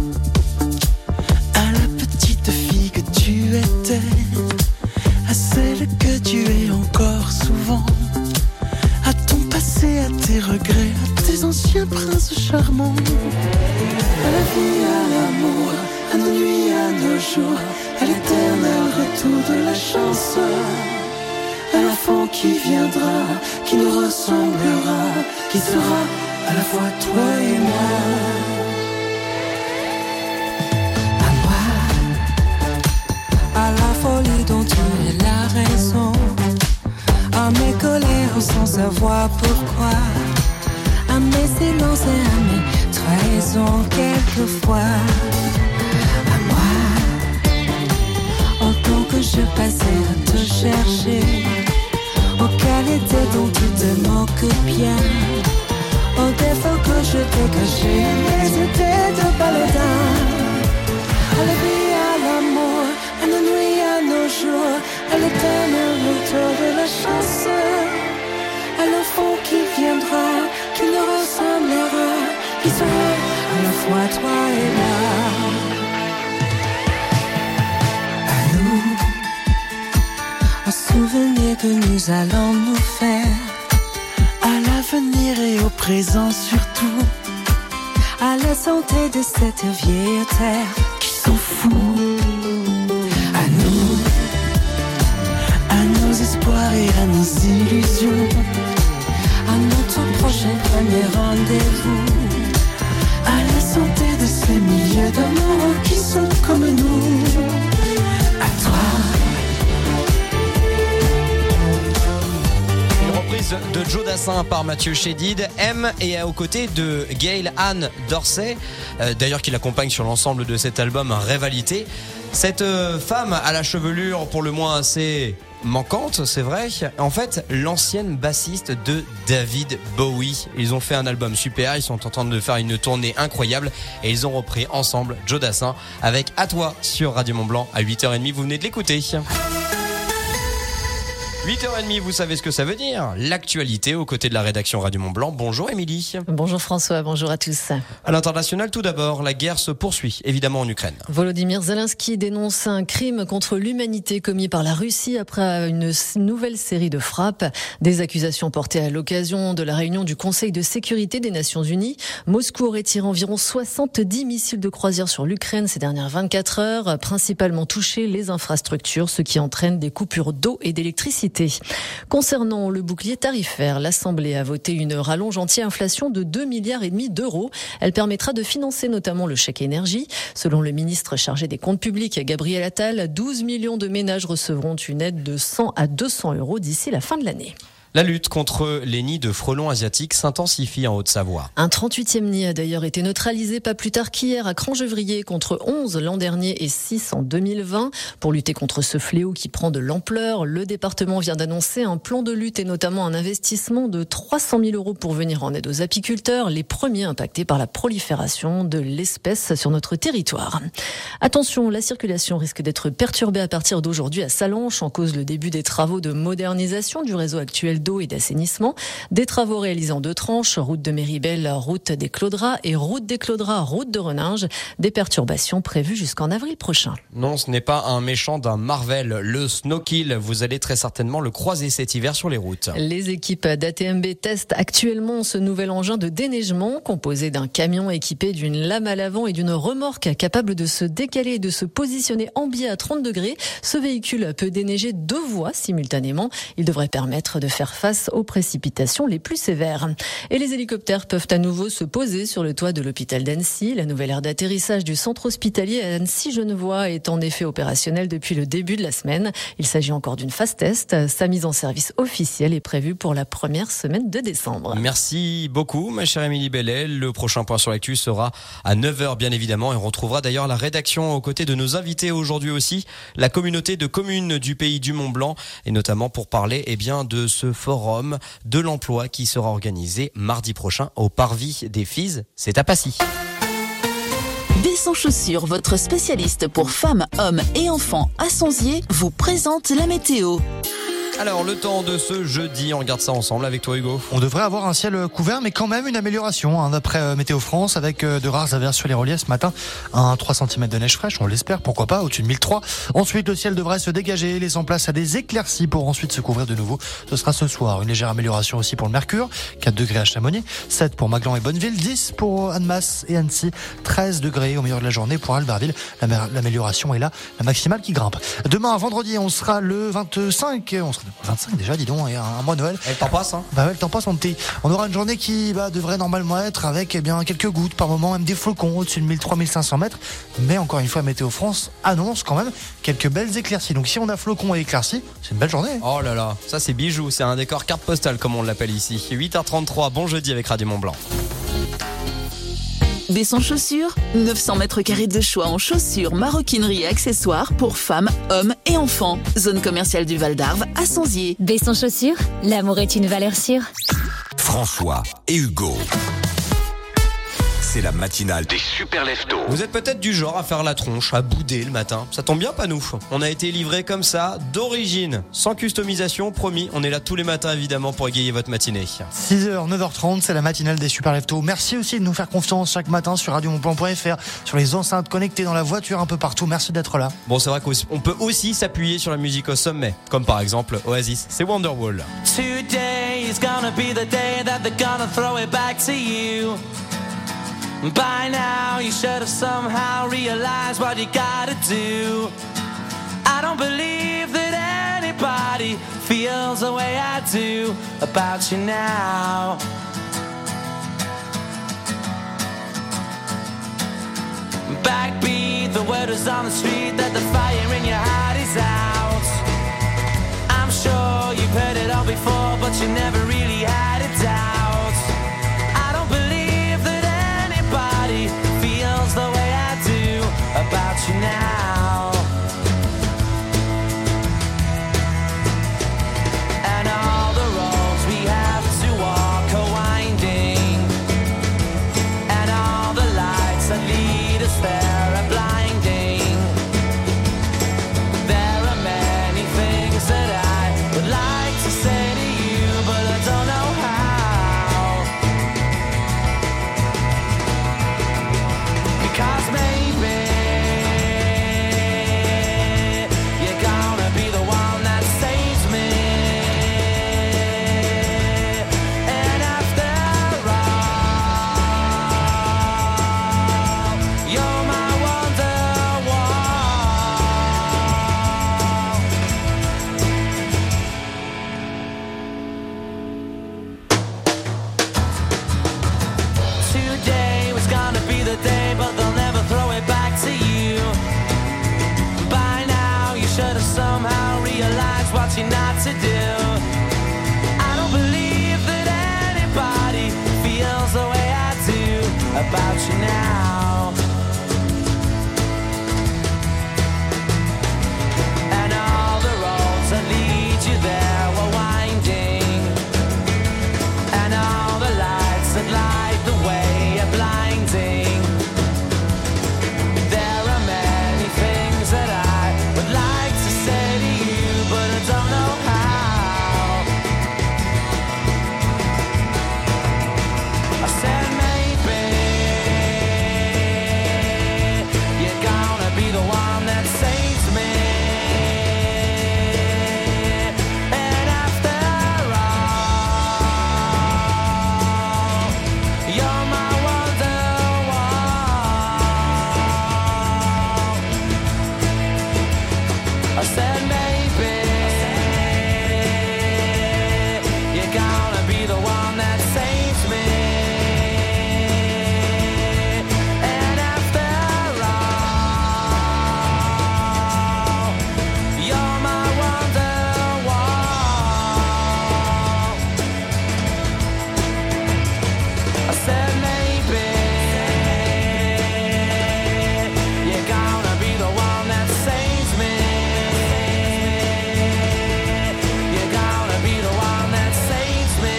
à la petite fille que tu étais, à celle que tu es encore souvent, à ton passé, à tes regrets, à tes anciens princes charmants, à la vie, à l'amour, à nos nuits, à nos jours, à l'éternel retour de la chance, à l'enfant qui viendra, qui nous ressemblera, qui sera à la fois toi et moi. À la folie dont tu es la raison, à mes colères sans savoir pourquoi, à mes silences et à mes trahisons quelquefois. À moi, au temps que je passais à te chercher, aux qualités dont tu te moques bien, aux défauts que je t'ai cachés, mais c'était de baladin. À la vie, à l'amour, à nos nuits, à nos jour, elle donne le retour de la chance. À l'enfant qui viendra, qui nous ressemblera, qui sera à la fois toi et moi. À nous, un souvenir que nous allons nous faire, à l'avenir et au présent surtout, à la santé de cette vieille terre qui s'en fout. À nos espoirs et à nos illusions, à notre prochain premier rendez-vous, à la santé de ces milliers d'amours qui sont comme nous. À toi. De Joe Dassin par Mathieu Chédid, M et aux côtés de Gail Ann Dorsey, d'ailleurs qui l'accompagne sur l'ensemble de cet album Rivalité. Cette femme à la chevelure pour le moins assez manquante, c'est vrai, en fait l'ancienne bassiste de David Bowie. Ils ont fait un album super, ils sont en train de faire une tournée incroyable et ils ont repris ensemble Joe Dassin avec À toi sur Radio Mont-Blanc à 8h30, vous venez de l'écouter. 8h30, vous savez ce que ça veut dire. L'actualité aux côtés de la rédaction Radio Mont-Blanc. Bonjour Émilie. Bonjour François, bonjour à tous. À l'international, tout d'abord, la guerre se poursuit, évidemment en Ukraine. Volodymyr Zelensky dénonce un crime contre l'humanité commis par la Russie après une nouvelle série de frappes. Des accusations portées à l'occasion de la réunion du Conseil de sécurité des Nations Unies. Moscou aurait tiré environ 70 missiles de croisière sur l'Ukraine ces dernières 24 heures, principalement touché les infrastructures, ce qui entraîne des coupures d'eau et d'électricité. Concernant le bouclier tarifaire, l'Assemblée a voté une rallonge anti-inflation de 2,5 milliards d'euros. Elle permettra de financer notamment le chèque énergie. Selon le ministre chargé des comptes publics, Gabriel Attal, 12 millions de ménages recevront une aide de 100 à 200 euros d'ici la fin de l'année. La lutte contre les nids de frelons asiatiques s'intensifie en Haute-Savoie. Un 38e nid a d'ailleurs été neutralisé pas plus tard qu'hier à Crangevrier, contre 11 l'an dernier et 6 en 2020. Pour lutter contre ce fléau qui prend de l'ampleur, le département vient d'annoncer un plan de lutte et notamment un investissement de 300 000 euros pour venir en aide aux apiculteurs, les premiers impactés par la prolifération de l'espèce sur notre territoire. Attention, la circulation risque d'être perturbée à partir d'aujourd'hui à Sallanches, en cause le début des travaux de modernisation du réseau actuel d'eau et d'assainissement. Des travaux réalisés en 2 tranches, route de Méribel, route des Claudras et route des Claudras, route de Renange. Des perturbations prévues jusqu'en avril prochain. Non, ce n'est pas un méchant d'un Marvel, le Snowkill. Vous allez très certainement le croiser cet hiver sur les routes. Les équipes d'ATMB testent actuellement ce nouvel engin de déneigement composé d'un camion équipé d'une lame à l'avant et d'une remorque capable de se décaler et de se positionner en biais à 30 degrés. Ce véhicule peut déneiger 2 voies simultanément. Il devrait permettre de faire face aux précipitations les plus sévères. Et les hélicoptères peuvent à nouveau se poser sur le toit de l'hôpital d'Annecy. La nouvelle aire d'atterrissage du centre hospitalier à Annecy-Genevois est en effet opérationnelle depuis le début de la semaine. Il s'agit encore d'une phase test. Sa mise en service officielle est prévue pour la première semaine de décembre. Merci beaucoup, ma chère Émilie Bellet. Le prochain point sur l'actu sera à 9h, bien évidemment. Et on retrouvera d'ailleurs la rédaction aux côtés de nos invités aujourd'hui aussi, la communauté de communes du pays du Mont-Blanc, et notamment pour parler de ce forum de l'emploi qui sera organisé mardi prochain au Parvis des Fises. C'est à Passy. Des Sans Chaussures, votre spécialiste pour femmes, hommes et enfants à Sonzier, vous présente la météo. Alors, le temps de ce jeudi, on regarde ça ensemble avec toi, Hugo. On devrait avoir un ciel couvert, mais quand même une amélioration, d'après Météo France, avec de rares averses sur les reliefs ce matin. 3 cm de neige fraîche, on l'espère, pourquoi pas, au-dessus de 1003. Ensuite, le ciel devrait se dégager, laissant place à des éclaircies pour ensuite se couvrir de nouveau. Ce sera ce soir. Une légère amélioration aussi pour le mercure. 4 degrés à Chamonix, 7 pour Maglan et Bonneville, 10 pour Annemasse et Annecy, 13 degrés au milieu de la journée pour Albertville. L'amélioration est là, la maximale qui grimpe. Demain, vendredi, on sera le 25. On sera 25 déjà, dis donc, et un mois Noël. Le temps passe, hein. Bah ouais, le temps passe, mon petit. On aura une journée qui devrait normalement être avec quelques gouttes par moment, même des flocons au-dessus de 1300-1500 mètres. Mais encore une fois, Météo France annonce quand même quelques belles éclaircies. Donc si on a flocons et éclaircies, c'est une belle journée. Oh là là, ça c'est bijou, c'est un décor carte postale comme on l'appelle ici. 8h33, bon jeudi avec Radio Mont-Blanc. Des Sans Chaussures, 900 mètres carrés de choix en chaussures, maroquinerie et accessoires pour femmes, hommes et enfants. Zone commerciale du Val d'Arve à Sonzier. Des Sans Chaussures, l'amour est une valeur sûre. François et Hugo. c'est la matinale des super leftos. Vous êtes peut-être du genre à faire la tronche, à bouder le matin. Ça tombe bien, pas nous. On a été livré comme ça, d'origine, sans customisation, promis. On est là tous les matins, évidemment, pour égayer votre matinée. 6h, 9h30, c'est la matinale des super leftos. Merci aussi de nous faire confiance chaque matin sur radiomontblanc.fr, sur les enceintes connectées dans la voiture, un peu partout. Merci d'être là. Bon, c'est vrai qu'on peut aussi s'appuyer sur la musique au sommet, comme par exemple Oasis, c'est Wonderwall. Today is gonna be the day that they're gonna throw it back to you. By now you should have somehow realized what you gotta do. I don't believe that anybody feels the way I do about you now. Backbeat, the word is on the street that the fire in your heart is out. I'm sure you've heard it all before, but you never really had a doubt. I don't believe that anybody feels the way I do about you now. And all the roads we have to walk are winding, and all the lights that lead us there are blinding. There are many things that I would like to say to you, but I don't know how. Because maybe you're gonna be the one that saves me. And after all, you're my Wonderwall. Today was gonna be the day, but they'll never throw it back to you. By now you should have somehow realized what you're not to do. I don't believe that anybody feels the way I do about you now. And all the roads that lead you there were winding, and all the lights that light the way are blinding. There are many things that I would like to say to you, but I don't know how. I said maybe you're gonna be the one that saves me. And after all, you're my Wonderwall. I said maybe you're gonna be the one that saves me. And after all, you're my Wonderwall. I said maybe you're gonna be the one that saves me. You're gonna be the one that saves me.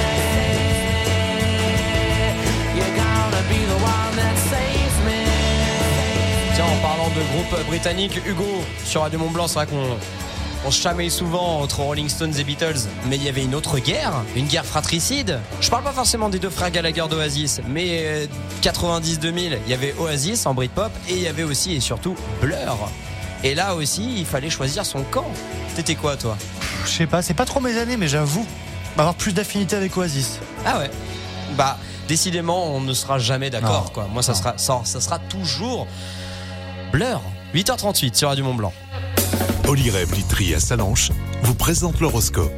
You're gonna be the one that saves me. Tiens, en parlant de groupe britannique, Hugo, sur Radio Mont-Blanc, c'est vrai qu'on se chamaille souvent entre Rolling Stones et Beatles, mais il y avait une autre guerre, une guerre fratricide. Je parle pas forcément des deux frères Gallagher d'Oasis, mais 90-2000, il y avait Oasis en Britpop et il y avait aussi et surtout Blur. Et là aussi, il fallait choisir son camp. T'étais quoi, toi? Je sais pas, c'est pas trop mes années, mais j'avoue avoir plus d'affinité avec Oasis. Ah ouais. Bah, décidément, on ne sera jamais d'accord, quoi. Moi, ça sera toujours Blur. 8h38 sur Radio Mont-Blanc. Olyrève Literie à Salanches vous présente l'horoscope.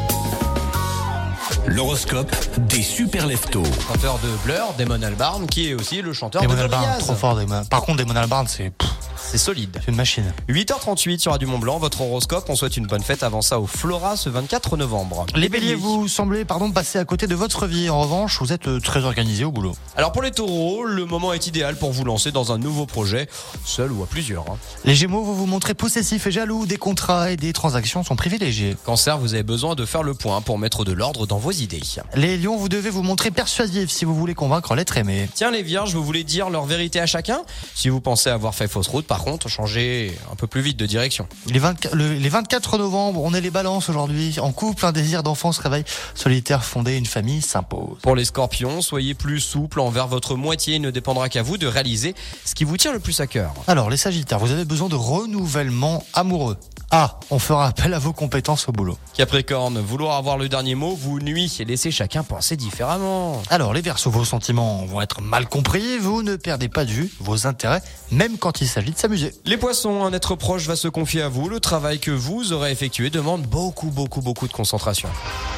L'horoscope des super leftos. Chanteur de Blur, Damon Albarn, qui est aussi le chanteur Damon de Albarn, Gorillaz. trop fort. Par contre, Damon Albarn, c'est C'est solide. C'est une machine. 8h38 sur Radio Mont-Blanc, votre horoscope. On souhaite une bonne fête avant ça au Flora ce 24 novembre. Les béliers, vous semblez passer à côté de votre vie. En revanche, vous êtes très organisé au boulot. Alors pour les taureaux, le moment est idéal pour vous lancer dans un nouveau projet, seul ou à plusieurs. Les gémeaux, vous vous montrez possessifs et jaloux. Des contrats et des transactions sont privilégiés. Cancer, vous avez besoin de faire le point pour mettre de l'ordre dans vos idées. Les lions, vous devez vous montrer persuasif si vous voulez convaincre l'être aimé. Tiens les vierges, vous voulez dire leur vérité à chacun? Si vous pensez avoir fait fausse route, par contre, changez un peu plus vite de direction. Les 24 novembre, on est les balances aujourd'hui. En couple, un désir d'enfant se réveille. Solitaire, fonder une famille s'impose. Pour les scorpions, soyez plus souple envers votre moitié. Il ne dépendra qu'à vous de réaliser ce qui vous tient le plus à cœur. Alors les sagittaires, vous avez besoin de renouvellement amoureux. Ah, on fera appel à vos compétences au boulot. Capricorne, vouloir avoir le dernier mot vous nuit et laissez chacun penser différemment. Alors les Verseaux, vos sentiments vont être mal compris. Vous ne perdez pas de vue vos intérêts, même quand il s'agit de s'amuser. Les Poissons, un être proche va se confier à vous. Le travail que vous aurez effectué demande beaucoup de concentration.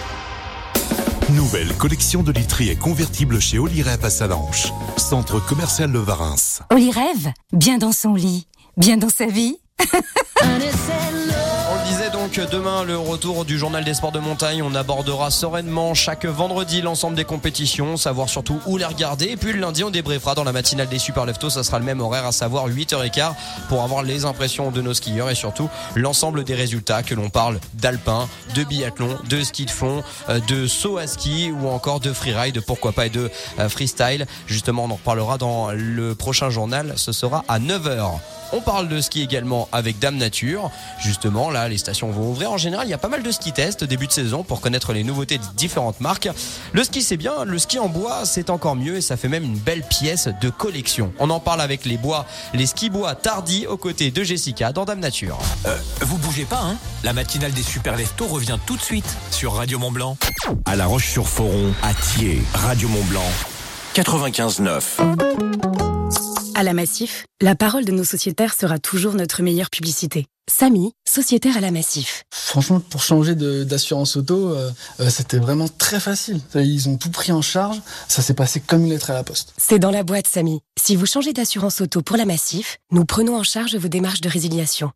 Nouvelle collection de literie et convertible chez Olyrêve à Salanches. Centre commercial Le Varins. Olyrêve, bien dans son lit, bien dans sa vie. On le disait donc, demain le retour du journal des sports de montagne. On abordera sereinement chaque vendredi l'ensemble des compétitions, savoir surtout où les regarder. Et puis le lundi on débriefera dans la matinale des Super Leftos. Ça sera le même horaire, à savoir 8h15, pour avoir les impressions de nos skieurs et surtout l'ensemble des résultats, que l'on parle d'alpin, de biathlon, de ski de fond, de saut à ski ou encore de freeride, pourquoi pas, et de freestyle. Justement, on en reparlera dans le prochain journal. Ce sera à 9h. On parle de ski également avec Dame Nature. Justement, là, les stations vont ouvrir. En général, il y a pas mal de ski tests début de saison pour connaître les nouveautés de différentes marques. Le ski, c'est bien. Le ski en bois, c'est encore mieux et ça fait même une belle pièce de collection. On en parle avec les ski bois Tardy aux côtés de Jessica dans Dame Nature. Vous bougez pas, hein? La matinale des Super Leftos revient tout de suite sur Radio Mont-Blanc. À La Roche-sur-Foron, à Thiers, Radio Mont-Blanc, 95.9. À la Massif, la parole de nos sociétaires sera toujours notre meilleure publicité. Samy, sociétaire à la Massif. Franchement, pour changer d'assurance auto, c'était vraiment très facile. Ils ont tout pris en charge, ça s'est passé comme une lettre à la poste. C'est dans la boîte, Samy. Si vous changez d'assurance auto pour la Massif, nous prenons en charge vos démarches de résiliation.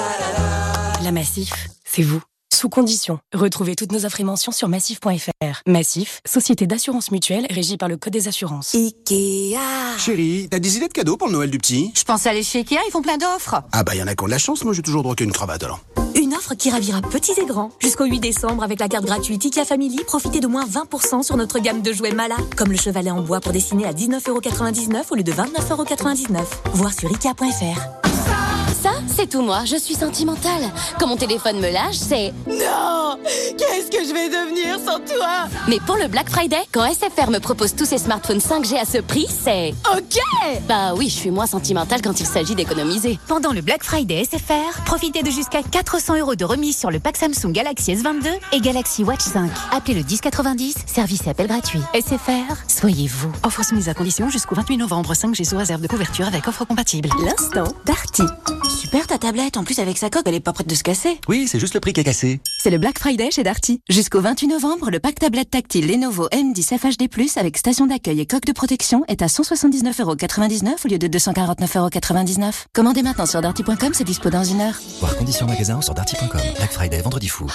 La Massif, c'est vous. Sous condition. Retrouvez toutes nos offres et mentions sur massif.fr. Massif, société d'assurance mutuelle régie par le Code des assurances. Ikea. Chérie, t'as des idées de cadeaux pour le Noël du petit? Je pense aller chez Ikea, ils font plein d'offres. Ah bah y en a qui ont de la chance, moi j'ai toujours droit qu'à une cravate alors. Une offre qui ravira petits et grands. Jusqu'au 8 décembre, avec la carte gratuite Ikea Family, profitez de moins 20% sur notre gamme de jouets Mala, comme le chevalet en bois pour dessiner à 19,99€ au lieu de 29,99€. Voir sur Ikea.fr. Ça, c'est tout moi, je suis sentimentale. Quand mon téléphone me lâche, c'est... Non! Qu'est-ce que je vais devenir sans toi? Mais pour le Black Friday, quand SFR me propose tous ses smartphones 5G à ce prix, c'est... OK! Bah oui, je suis moins sentimentale quand il s'agit d'économiser. Pendant le Black Friday SFR, profitez de jusqu'à 400€ de remise sur le pack Samsung Galaxy S22 et Galaxy Watch 5. Appelez le 1090, service et appel gratuit. SFR, soyez vous. Offre soumise à condition jusqu'au 28 novembre, 5G sous réserve de couverture avec offre compatible. L'instant Darty. Super ta tablette, en plus avec sa coque, elle est pas prête de se casser. Oui, c'est juste le prix qui est cassé. C'est le Black Friday chez Darty. Jusqu'au 28 novembre, le pack tablette tactile Lenovo M10 FHD+, avec station d'accueil et coque de protection est à 179,99€ au lieu de 249,99€. Commandez maintenant sur darty.com, c'est dispo dans 1 heure. Voir conditions magasin sur darty.com. Black Friday, vendredi fou.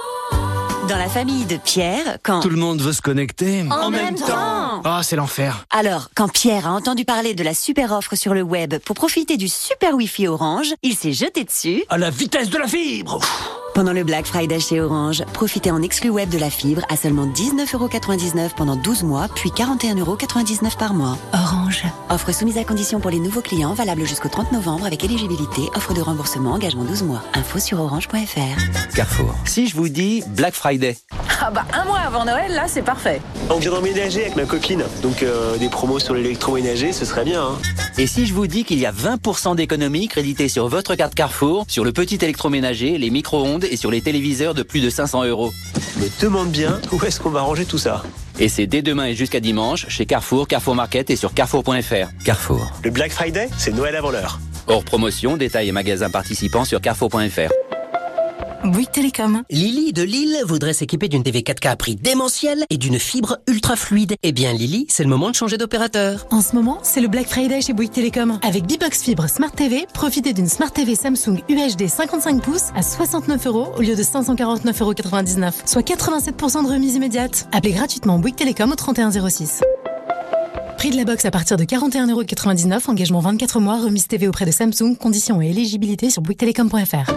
Dans la famille de Pierre, quand... Tout le monde veut se connecter. En même temps. Ah, c'est l'enfer. Alors, quand Pierre a entendu parler de la super offre sur le web pour profiter du super Wi-Fi Orange, il s'est jeté dessus. À la vitesse de la fibre. Pendant le Black Friday chez Orange, profitez en exclu web de la fibre à seulement 19,99€ pendant 12 mois, puis 41,99€ par mois. Orange. Offre soumise à condition pour les nouveaux clients, valable jusqu'au 30 novembre avec éligibilité, offre de remboursement, engagement 12 mois. Info sur orange.fr. Carrefour. Si je vous dis Black Friday. Ah bah un mois avant Noël, là c'est parfait. On vient d'emménager avec ma copine, donc des promos sur l'électroménager, ce serait bien. Hein. Et si je vous dis qu'il y a 20% d'économie créditée sur votre carte Carrefour, sur le petit électroménager, les micro-ondes et sur les téléviseurs de plus de 500€. Je me demande bien où est-ce qu'on va ranger tout ça. Et c'est dès demain et jusqu'à dimanche chez Carrefour, Carrefour Market et sur Carrefour.fr. Carrefour. Le Black Friday, c'est Noël avant l'heure. Hors promotion, détails et magasins participants sur Carrefour.fr. Bouygues Télécom. Lily de Lille voudrait s'équiper d'une TV 4K à prix démentiel et d'une fibre ultra fluide. Eh bien Lily, c'est le moment de changer d'opérateur. En ce moment, c'est le Black Friday chez Bouygues Télécom. Avec Bbox Fibre Smart TV, profitez d'une Smart TV Samsung UHD 55 pouces à 69 € au lieu de 549,99 €, soit 87% de remise immédiate. Appelez gratuitement Bouygues Télécom au 3106. Prix de la box à partir de 41,99 €, engagement 24 mois, remise TV auprès de Samsung, conditions et éligibilité sur bouyguestelecom.fr.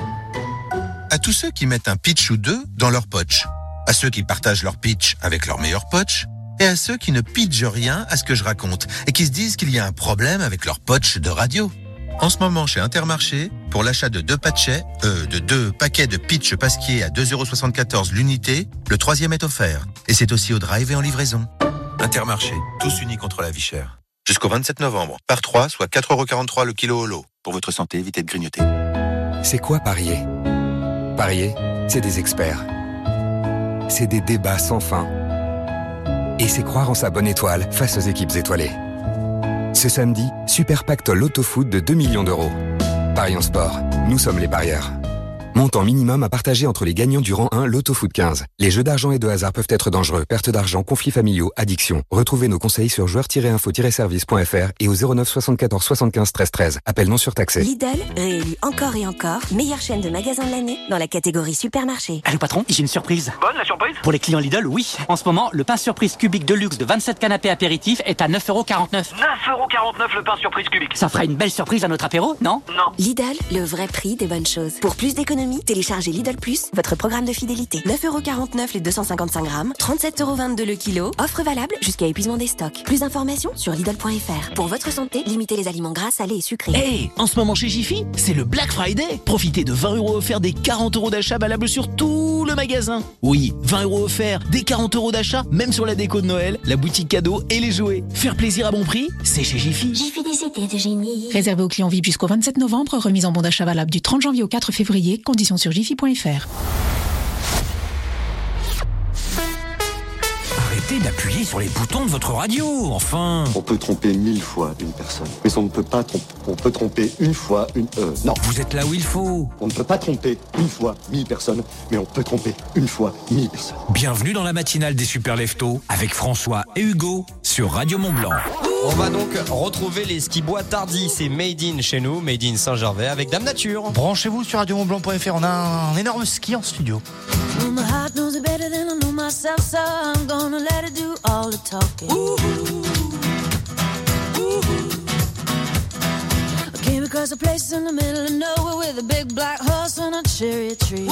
À tous ceux qui mettent un pitch ou deux dans leur potch, à ceux qui partagent leur pitch avec leur meilleur potch, et à ceux qui ne pitchent rien à ce que je raconte et qui se disent qu'il y a un problème avec leur potch de radio. En ce moment, chez Intermarché, pour l'achat de 2 paquets de pitch pasquier à 2,74 € l'unité, le 3e est offert. Et c'est aussi au drive et en livraison. Intermarché, tous unis contre la vie chère. Jusqu'au 27 novembre, par 3, soit 4,43 € le kilo au lot. Pour votre santé, évitez de grignoter. C'est quoi parier ? Parier, c'est des experts. C'est des débats sans fin. Et c'est croire en sa bonne étoile face aux équipes étoilées. Ce samedi, Super Pactole Autofoot de 2 millions d'euros. Paris en sport, nous sommes les parieurs. Montant minimum à partager entre les gagnants du rang 1 l'Autofoot 15. Les jeux d'argent et de hasard peuvent être dangereux. Perte d'argent, conflits familiaux, addiction. Retrouvez nos conseils sur joueurs-info-service.fr et au 09 74 75 13 13. Appel non surtaxé. Lidl, réélu encore et encore, meilleure chaîne de magasins de l'année dans la catégorie supermarché. Allô patron, j'ai une surprise. Bonne la surprise? Pour les clients Lidl, oui. En ce moment, le pain surprise cubique Deluxe de 27 canapés apéritifs est à 9,49 €. 9,49 € le pain surprise cubique. Ça fera une belle surprise à notre apéro, non? Non. Lidl, le vrai prix des bonnes choses. Pour plus d'économies, téléchargez Lidl Plus, votre programme de fidélité. 9,49 € les 255 grammes, 37,22 € le kilo. Offre valable jusqu'à épuisement des stocks. Plus d'informations sur Lidl.fr. Pour votre santé, limitez les aliments gras, salés et sucrés. Hey, en ce moment chez Jiffy, c'est le Black Friday. Profitez de 20 € offerts, des 40 € d'achat valables sur tout le magasin. Oui, 20 € offerts, des 40 € d'achat, même sur la déco de Noël, la boutique cadeau et les jouets. Faire plaisir à bon prix, c'est chez Jiffy. Jiffy des idées de génie. Réservé aux clients VIP jusqu'au 27 novembre, remise en bon d'achat valable du 30 janvier au 4 février, conditions sur jiffy.fr. Arrêtez d'appuyer sur les boutons de votre radio, enfin. On peut tromper 1000 fois une personne, mais on ne peut pas tromper. On peut tromper une fois une... non. Vous êtes là où il faut. On ne peut pas tromper une fois 1000 personnes, mais on peut tromper une fois 1000 personnes. Bienvenue dans la matinale des Super Leftos avec François et Hugo sur Radio Mont-Blanc. On va donc retrouver les skibois tardis. C'est Made in chez nous, Made in Saint-Gervais avec Dame Nature. Branchez-vous sur radiomontblanc.fr, on a un énorme ski en studio. My heart knows it better than I know myself, so I'm gonna let it do all the talking. I came across a place in the middle of nowhere with a big black horse and a cherry tree.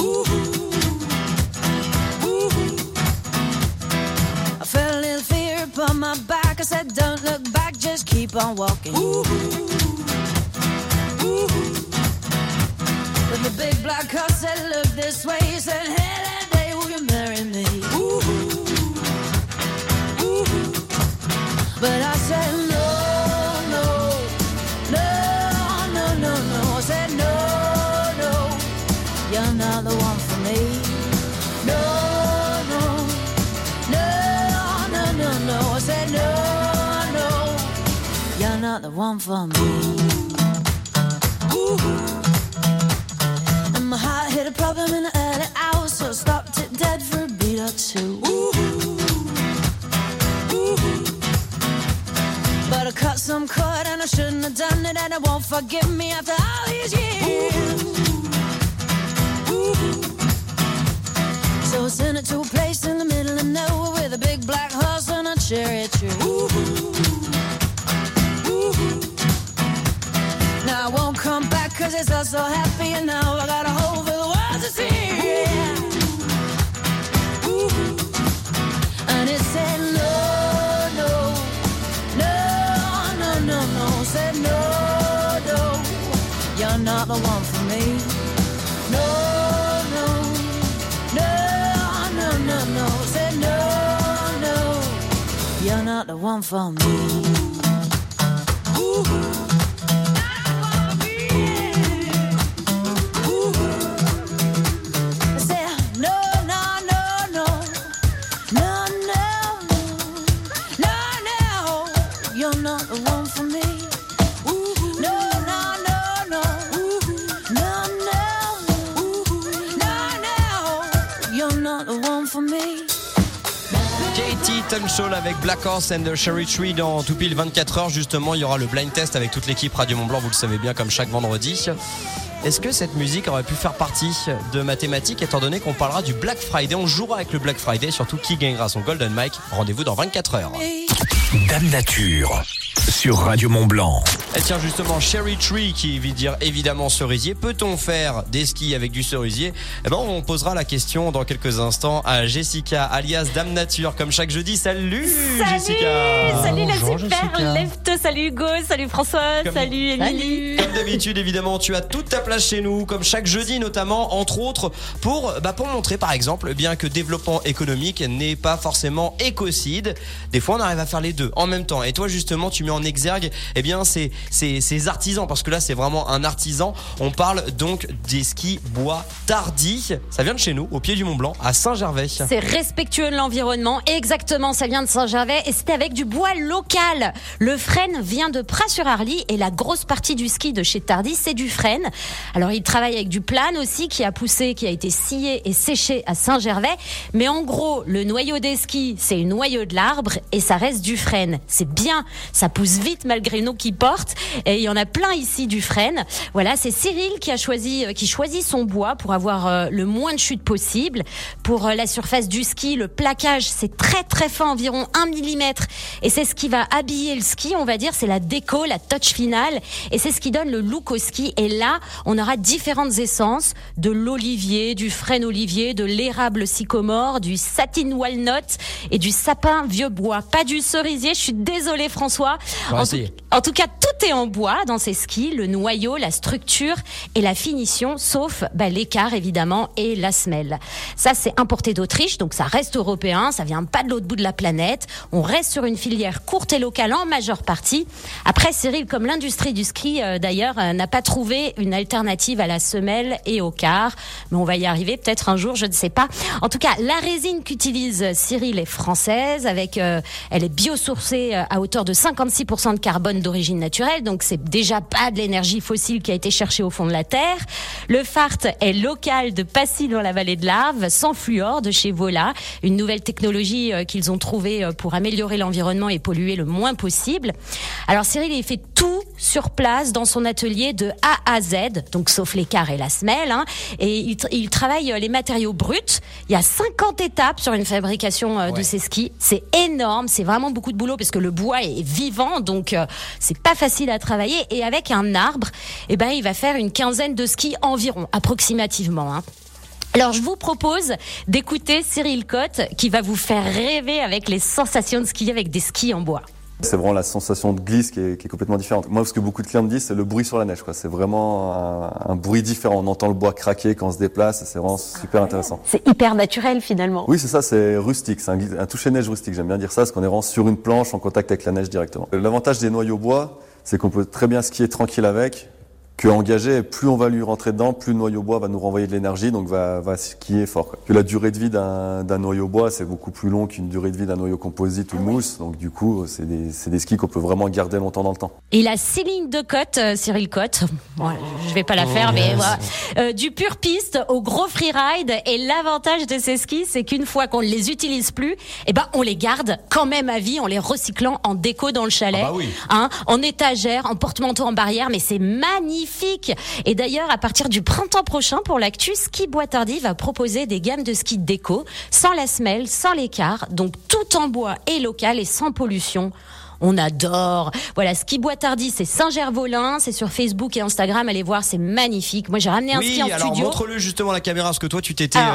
I felt a little fear upon my back. I said, don't look back, just keep on walking. But the big black horse said, look this way. He said, hey, that day will you marry me? But I said, no, no, no, no, no, no. I said, no, no, you're not the one for me. No, no, no, no, no, no. I said, no, no, you're not the one for me. And my heart hit a problem in the early hours, so I stopped it dead for a beat or two. But I cut some cord and I shouldn't have done it, and it won't forgive me after all these years. So I sent it to a place in the middle of nowhere with a big black horse and a cherry tree. Now I won't come back 'cause it's all so happy, and now I got a hole for the world to see. Yeah. And it said no, no, no, no, no, no. Said no, no, you're not the one for me. No, no, no, no, no, no. Said no, no, you're not the one for me. No, Potential avec Black Horse and the Cherry Tree dans tout pile 24 heures. Justement, il y aura le blind test avec toute l'équipe Radio Mont Blanc, vous le savez bien, comme chaque vendredi. Est-ce que cette musique aurait pu faire partie de mathématiques, étant donné qu'on parlera du Black Friday? On jouera avec le Black Friday, surtout qui gagnera son Golden Mic. Rendez-vous dans 24 heures. Dame Nature sur Radio Mont Blanc. Et tiens, justement, Cherry Tree qui veut dire évidemment cerisier. Peut-on faire des skis avec du cerisier? Eh ben, on posera la question dans quelques instants à Jessica, alias Dame Nature, comme chaque jeudi. Salut Jessica. Salut la Bonjour, super Jessica. left. Salut Hugo, salut François, salut Émilie. Comme d'habitude, évidemment, tu as toute ta place chez nous, comme chaque jeudi notamment, entre autres, pour montrer par exemple bien que développement économique n'est pas forcément écocide. Des fois, on arrive à faire les deux en même temps. Et toi, justement, tu mets en exergue ces artisans, parce que là, c'est vraiment un artisan. On parle donc des skis bois Tardy. Ça vient de chez nous, au pied du Mont Blanc, à Saint-Gervais. C'est respectueux de l'environnement. Exactement, ça vient de Saint-Gervais et c'était avec du bois local. Le frêne vient de Pras-sur-Arly et la grosse partie du ski de chez Tardy, c'est du frêne. Alors, il travaille avec du plane aussi qui a poussé, qui a été scié et séché à Saint-Gervais. Mais en gros, le noyau des skis, c'est le noyau de l'arbre et ça reste du frêne. C'est bien, ça pousse vite malgré nous qui portent. Et il y en a plein ici du frêne. Voilà, c'est Cyril qui choisit son bois pour avoir le moins de chute possible. Pour la surface du ski, le plaquage, c'est très très fin, environ 1 mm. Et c'est ce qui va habiller le ski, on va dire, c'est la déco, la touch finale. Et c'est ce qui donne le look au ski. Et là, on aura différentes essences, de l'olivier, du frêne olivier, de l'érable sycomore, du satin walnut et du sapin vieux bois. Pas du cerisier, je suis désolée François. En tout cas, tout est en bois dans ces skis, le noyau, la structure et la finition, sauf l'écart évidemment et la semelle. Ça, c'est importé d'Autriche, donc ça reste européen, ça vient pas de l'autre bout de la planète. On reste sur une filière courte et locale en majeure partie. Après, Cyril, comme l'industrie du ski d'ailleurs, n'a pas trouvé une alternative à la semelle et au quart, mais on va y arriver peut-être un jour, je ne sais pas. En tout cas, la résine qu'utilise Cyril est française, elle est biosourcée à hauteur de 56% de carbone d'origine naturelle, donc c'est déjà pas de l'énergie fossile qui a été cherchée au fond de la terre. Le fart est local de Passy dans la vallée de l'Arve, sans fluor de chez Vola, une nouvelle technologie qu'ils ont trouvée pour améliorer l'environnement et polluer le moins possible. Alors Cyril, il fait tout sur place dans son atelier de A à Z, donc sauf l'écart et la semelle, et il travaille les matériaux bruts. Il y a 50 étapes sur une fabrication de ces skis. C'est énorme, c'est vraiment beaucoup de boulot parce que le bois est vivant, donc c'est pas facile à travailler. Et avec un arbre, il va faire une quinzaine de skis environ, approximativement. Alors, je vous propose d'écouter Cyril Cotte qui va vous faire rêver avec les sensations de ski avec des skis en bois. C'est vraiment la sensation de glisse qui est complètement différente. Moi, ce que beaucoup de clients me disent, c'est le bruit sur la neige, C'est vraiment un bruit différent. On entend le bois craquer quand on se déplace et c'est vraiment super intéressant. C'est hyper naturel finalement. Oui, c'est ça, c'est rustique. C'est un toucher neige rustique. J'aime bien dire ça parce qu'on est vraiment sur une planche en contact avec la neige directement. L'avantage des noyaux bois, c'est qu'on peut très bien skier tranquille avec. Que engagé, plus on va lui rentrer dedans, plus le noyau bois va nous renvoyer de l'énergie, donc va skier fort. Que la durée de vie d'un noyau bois, c'est beaucoup plus long qu'une durée de vie d'un noyau composite ou mousse, donc du coup, c'est des skis qu'on peut vraiment garder longtemps dans le temps. Il a 6 lignes de côte, Cyril Cotte. Bon, je vais pas la faire, mais voilà. Du pur piste au gros freeride. Et l'avantage de ces skis, c'est qu'une fois qu'on ne les utilise plus, on les garde quand même à vie en les recyclant en déco dans le chalet, en étagère, en porte-manteau, en barrière, mais c'est magnifique. Et d'ailleurs, à partir du printemps prochain, pour l'actu, Ski Bois Tardy va proposer des gammes de skis déco, sans la semelle, sans l'écart, donc tout en bois et local et sans pollution. On adore. Voilà, Ski Bois Tardy, c'est Saint-Gervolin, c'est sur Facebook et Instagram, allez voir, c'est magnifique. Moi, j'ai ramené un ski en studio. Oui, alors montre-le justement à la caméra, parce que toi, tu t'étais,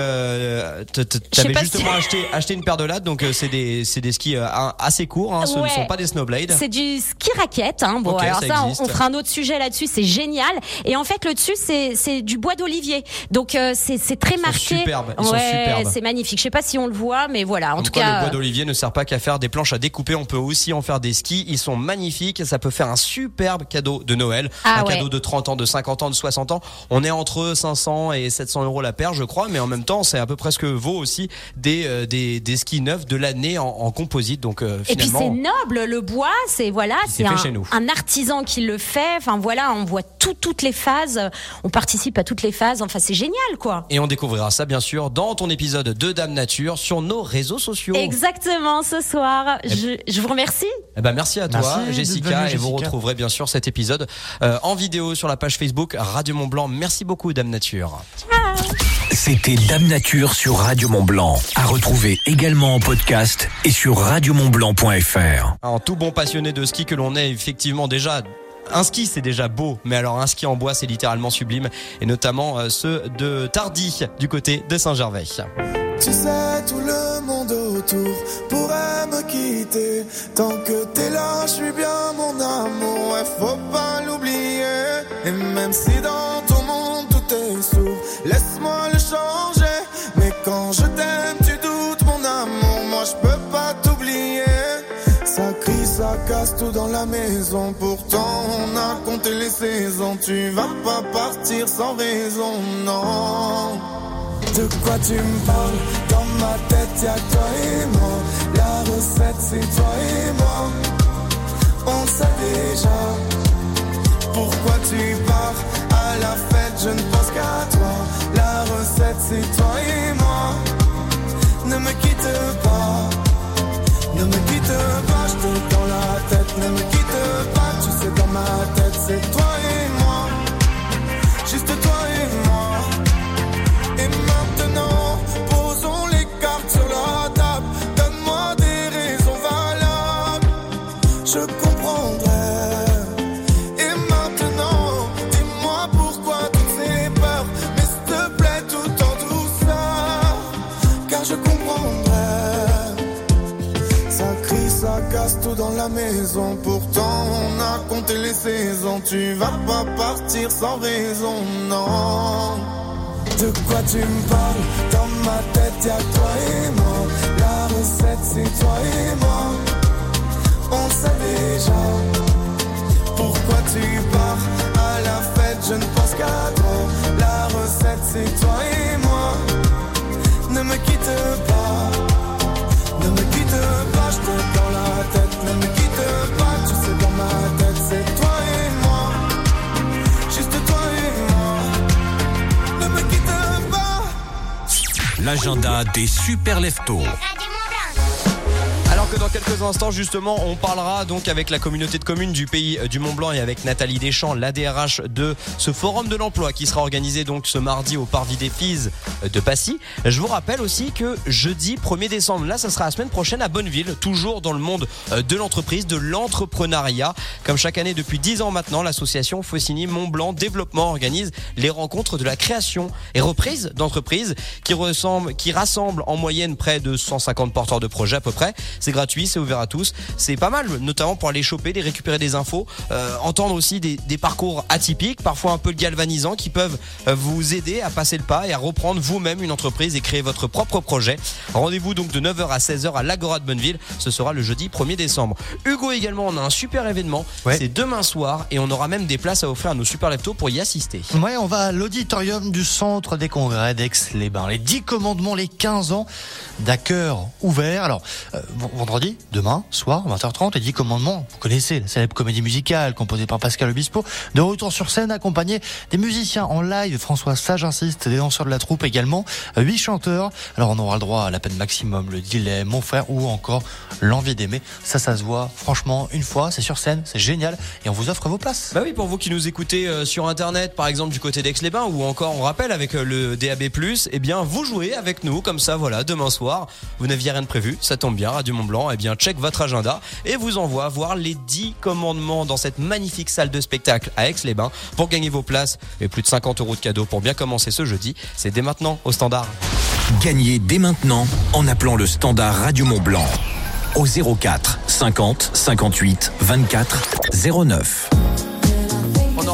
t'avais justement acheté une paire de lattes, donc c'est des skis assez courts, ce ne sont pas des snowblades. C'est du ski raquette, Bon, okay, alors ça on fera un autre sujet là-dessus, c'est génial. Et en fait, le dessus, c'est du bois d'olivier. Donc, c'est très marqué. Ils sont superbes. C'est magnifique. Je sais pas si on le voit, mais voilà. En tout cas, cas, le bois d'olivier ne sert pas qu'à faire des planches à découper. On peut aussi en faire des des skis. Ils sont magnifiques. Ça peut faire un superbe cadeau de Noël. Cadeau de 30 ans, de 50 ans, de 60 ans. On est entre 500 et 700 euros la paire, je crois. Mais en même temps, c'est à peu près ce que vaut aussi des skis neufs de l'année en composite. Donc, finalement. Et puis c'est noble. Le bois, c'est un artisan qui le fait. Enfin voilà, on voit toutes les phases. On participe à toutes les phases. Enfin, c'est génial, quoi. Et on découvrira ça, bien sûr, dans ton épisode de Dame Nature sur nos réseaux sociaux. Exactement, ce soir. Je vous remercie. Merci à toi, Jessica. Et vous retrouverez bien sûr cet épisode en vidéo sur la page Facebook Radio Mont Blanc. Merci beaucoup, Dame Nature. Ciao. C'était Dame Nature sur Radio Mont Blanc. À retrouver également en podcast et sur radiomontblanc.fr. En tout bon passionné de ski que l'on est, effectivement, déjà. Un ski, c'est déjà beau, mais alors un ski en bois, c'est littéralement sublime, et notamment ceux de Tardy, du côté de Saint-Gervais. Tu sais, tout le monde autour pourrait me quitter. Tant que t'es là, je suis bien mon amour, ouais, faut pas l'oublier. Et même si dans ton monde tout est sourd, laisse-moi le changer. Mais quand je t'aime, tu doutes mon amour, moi je peux pas t'oublier. Ça crie, ça casse tout dans la maison. Pourtant on a compté les saisons. Tu vas pas partir sans raison, non. De quoi tu me parles? Dans ma tête y'a toi et moi. La recette c'est toi et moi. On sait déjà. Pourquoi tu pars? À la fête je ne pense qu'à toi. La recette c'est toi et moi. Ne me quitte pas. Ne me quitte pas, je t'ai dans la tête. Ne me quitte pas, tu sais dans ma tête c'est toi et moi. Juste toi et moi. Et maintenant, posons les cartes sur la table. Donne-moi des raisons valables, je comprendrai. Et maintenant, dis-moi pourquoi toutes ces peurs. Mais s'il te plaît, tout en douceur, car je comprendrai. Ça crie, ça casse tout dans la maison. Pourtant on a compté les saisons. Tu vas pas partir sans raison, non. De quoi tu me parles? Dans ma tête y'a toi et moi. La recette c'est toi et moi. On sait déjà. Pourquoi tu pars? À la fête je ne pense qu'à toi. La recette c'est toi et moi. Ne me quitte pas. Ne me quitte pas, je t'ai dans la tête. Ne me quitte pas, tu sais dans ma tête c'est toi et moi. Juste toi et moi. Ne me quitte pas. L'agenda des super leftos. Alors que dans quelques instants, justement, on parlera donc avec la communauté de communes du pays du Mont Blanc et avec Nathalie Deschamps, la DRH de ce forum de l'emploi qui sera organisé donc ce mardi au Parvis des Fises de Passy. Je vous rappelle aussi que jeudi 1er décembre, là, ça sera la semaine prochaine à Bonneville, toujours dans le monde de l'entreprise, de l'entrepreneuriat. Comme chaque année depuis 10 ans maintenant, l'association Faucigny Mont Blanc Développement organise les rencontres de la création et reprise d'entreprises qui rassemblent en moyenne près de 150 porteurs de projets à peu près. C'est gratuit, c'est ouvert à tous. C'est pas mal, notamment pour aller choper, les récupérer des infos, entendre aussi des parcours atypiques, parfois un peu galvanisants, qui peuvent vous aider à passer le pas et à reprendre vous-même une entreprise et créer votre propre projet. Rendez-vous donc de 9h à 16h à l'Agora de Bonneville. Ce sera le jeudi 1er décembre. Hugo également, on a un super événement. Ouais. C'est demain soir et on aura même des places à offrir à nos super leftos pour y assister. Ouais, on va à l'auditorium du centre des congrès d'Aix-les-Bains. Les 10 commandements, les 15 ans d'accueil ouvert. Alors, vendredi, demain, soir, 20h30, les 10 commandements. Vous connaissez la célèbre comédie musicale composée par Pascal Obispo. De retour sur scène, accompagné des musiciens en live. François Sage insiste, des danseurs de la troupe également. 8 chanteurs. Alors, on aura le droit à La peine maximum, Le dilemme, Mon frère ou encore L'envie d'aimer. Ça se voit franchement une fois. C'est sur scène, c'est génial. Et on vous offre vos places. Bah oui, pour vous qui nous écoutez sur Internet, par exemple du côté d'Aix-les-Bains, ou encore, on rappelle, avec le DAB+, eh bien, vous jouez avec nous, comme ça, voilà, demain soir. Vous n'aviez rien de prévu, ça tombe bien, Radio Mont Blanc, eh bien, check votre agenda et vous envoie voir les 10 commandements dans cette magnifique salle de spectacle à Aix-les-Bains pour gagner vos places et plus de 50 € de cadeaux pour bien commencer ce jeudi. C'est dès maintenant au standard. Gagnez dès maintenant en appelant le standard Radio Mont Blanc au 04 50 58 24 09. On aura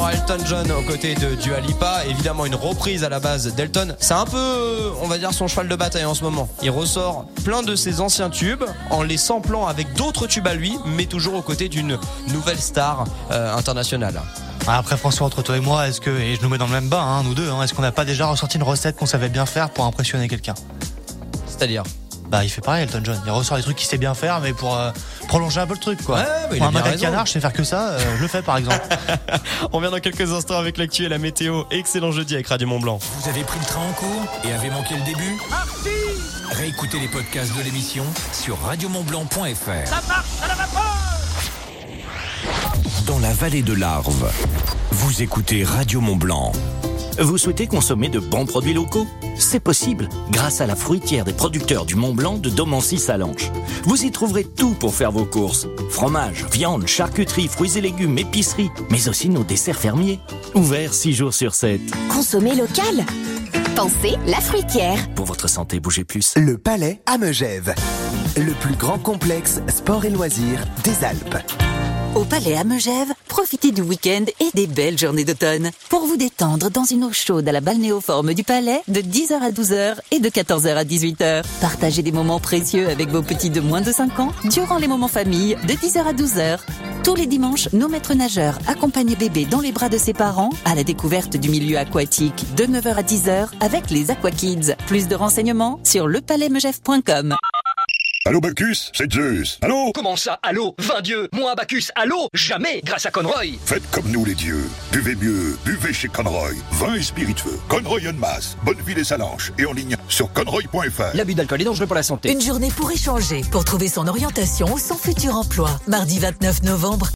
aura Elton John aux côtés de Dua Lipa. Évidemment, une reprise à la base d'Elton. C'est un peu, on va dire, son cheval de bataille en ce moment. Il ressort plein de ses anciens tubes en les samplant avec d'autres tubes à lui, mais toujours aux côtés d'une nouvelle star internationale. Après François, entre toi et moi, est-ce que, et je nous mets dans le même bain, nous deux, est-ce qu'on n'a pas déjà ressorti une recette qu'on savait bien faire pour impressionner quelqu'un? C'est-à-dire? Bah, il fait pareil, Elton John. Il ressort des trucs qu'il sait bien faire, mais pour prolonger un peu le truc, quoi. Ouais, pour un matin de canard, je sais faire que ça, je le fais par exemple. On revient dans quelques instants avec l'actu et la météo. Excellent jeudi avec Radio Mont-Blanc. Vous avez pris le train en cours et avez manqué le début? Réécoutez les podcasts de l'émission sur radiomontblanc.fr. Ça marche à la vapeur. Dans la vallée de l'Arve, vous écoutez Radio Mont-Blanc. Vous souhaitez consommer de bons produits locaux? C'est possible grâce à la fruitière des producteurs du Mont-Blanc de Domancy-Salanches. Vous y trouverez tout pour faire vos courses. Fromage, viande, charcuterie, fruits et légumes, épicerie, mais aussi nos desserts fermiers. Ouverts 6 jours sur 7. Consommer local. Pensez la fruitière. Pour votre santé, bougez plus. Le Palais à Megève. Le plus grand complexe sport et loisirs des Alpes. Au Palais à Megève, profitez du week-end et des belles journées d'automne. Pour vous détendre dans une eau chaude à la balnéoforme du Palais de 10h à 12h et de 14h à 18h. Partagez des moments précieux avec vos petits de moins de 5 ans durant les moments famille de 10h à 12h. Tous les dimanches, nos maîtres nageurs accompagnent bébé dans les bras de ses parents à la découverte du milieu aquatique de 9h à 10h avec les Aqua Kids. Plus de renseignements sur lepalaismegève.com. Allô Bacchus, c'est Zeus. Allô? Comment ça, allô? 20 dieux, moins Bacchus, allô? Jamais, grâce à Conroy. Faites comme nous les dieux. Buvez mieux, buvez chez Conroy. Vin et spiritueux. Conroy en masse. Bonneville et Salanches. Et en ligne sur conroy.fr. L'abus d'alcool est dangereux pour la santé. Une journée pour échanger, pour trouver son orientation ou son futur emploi. Mardi 29 novembre.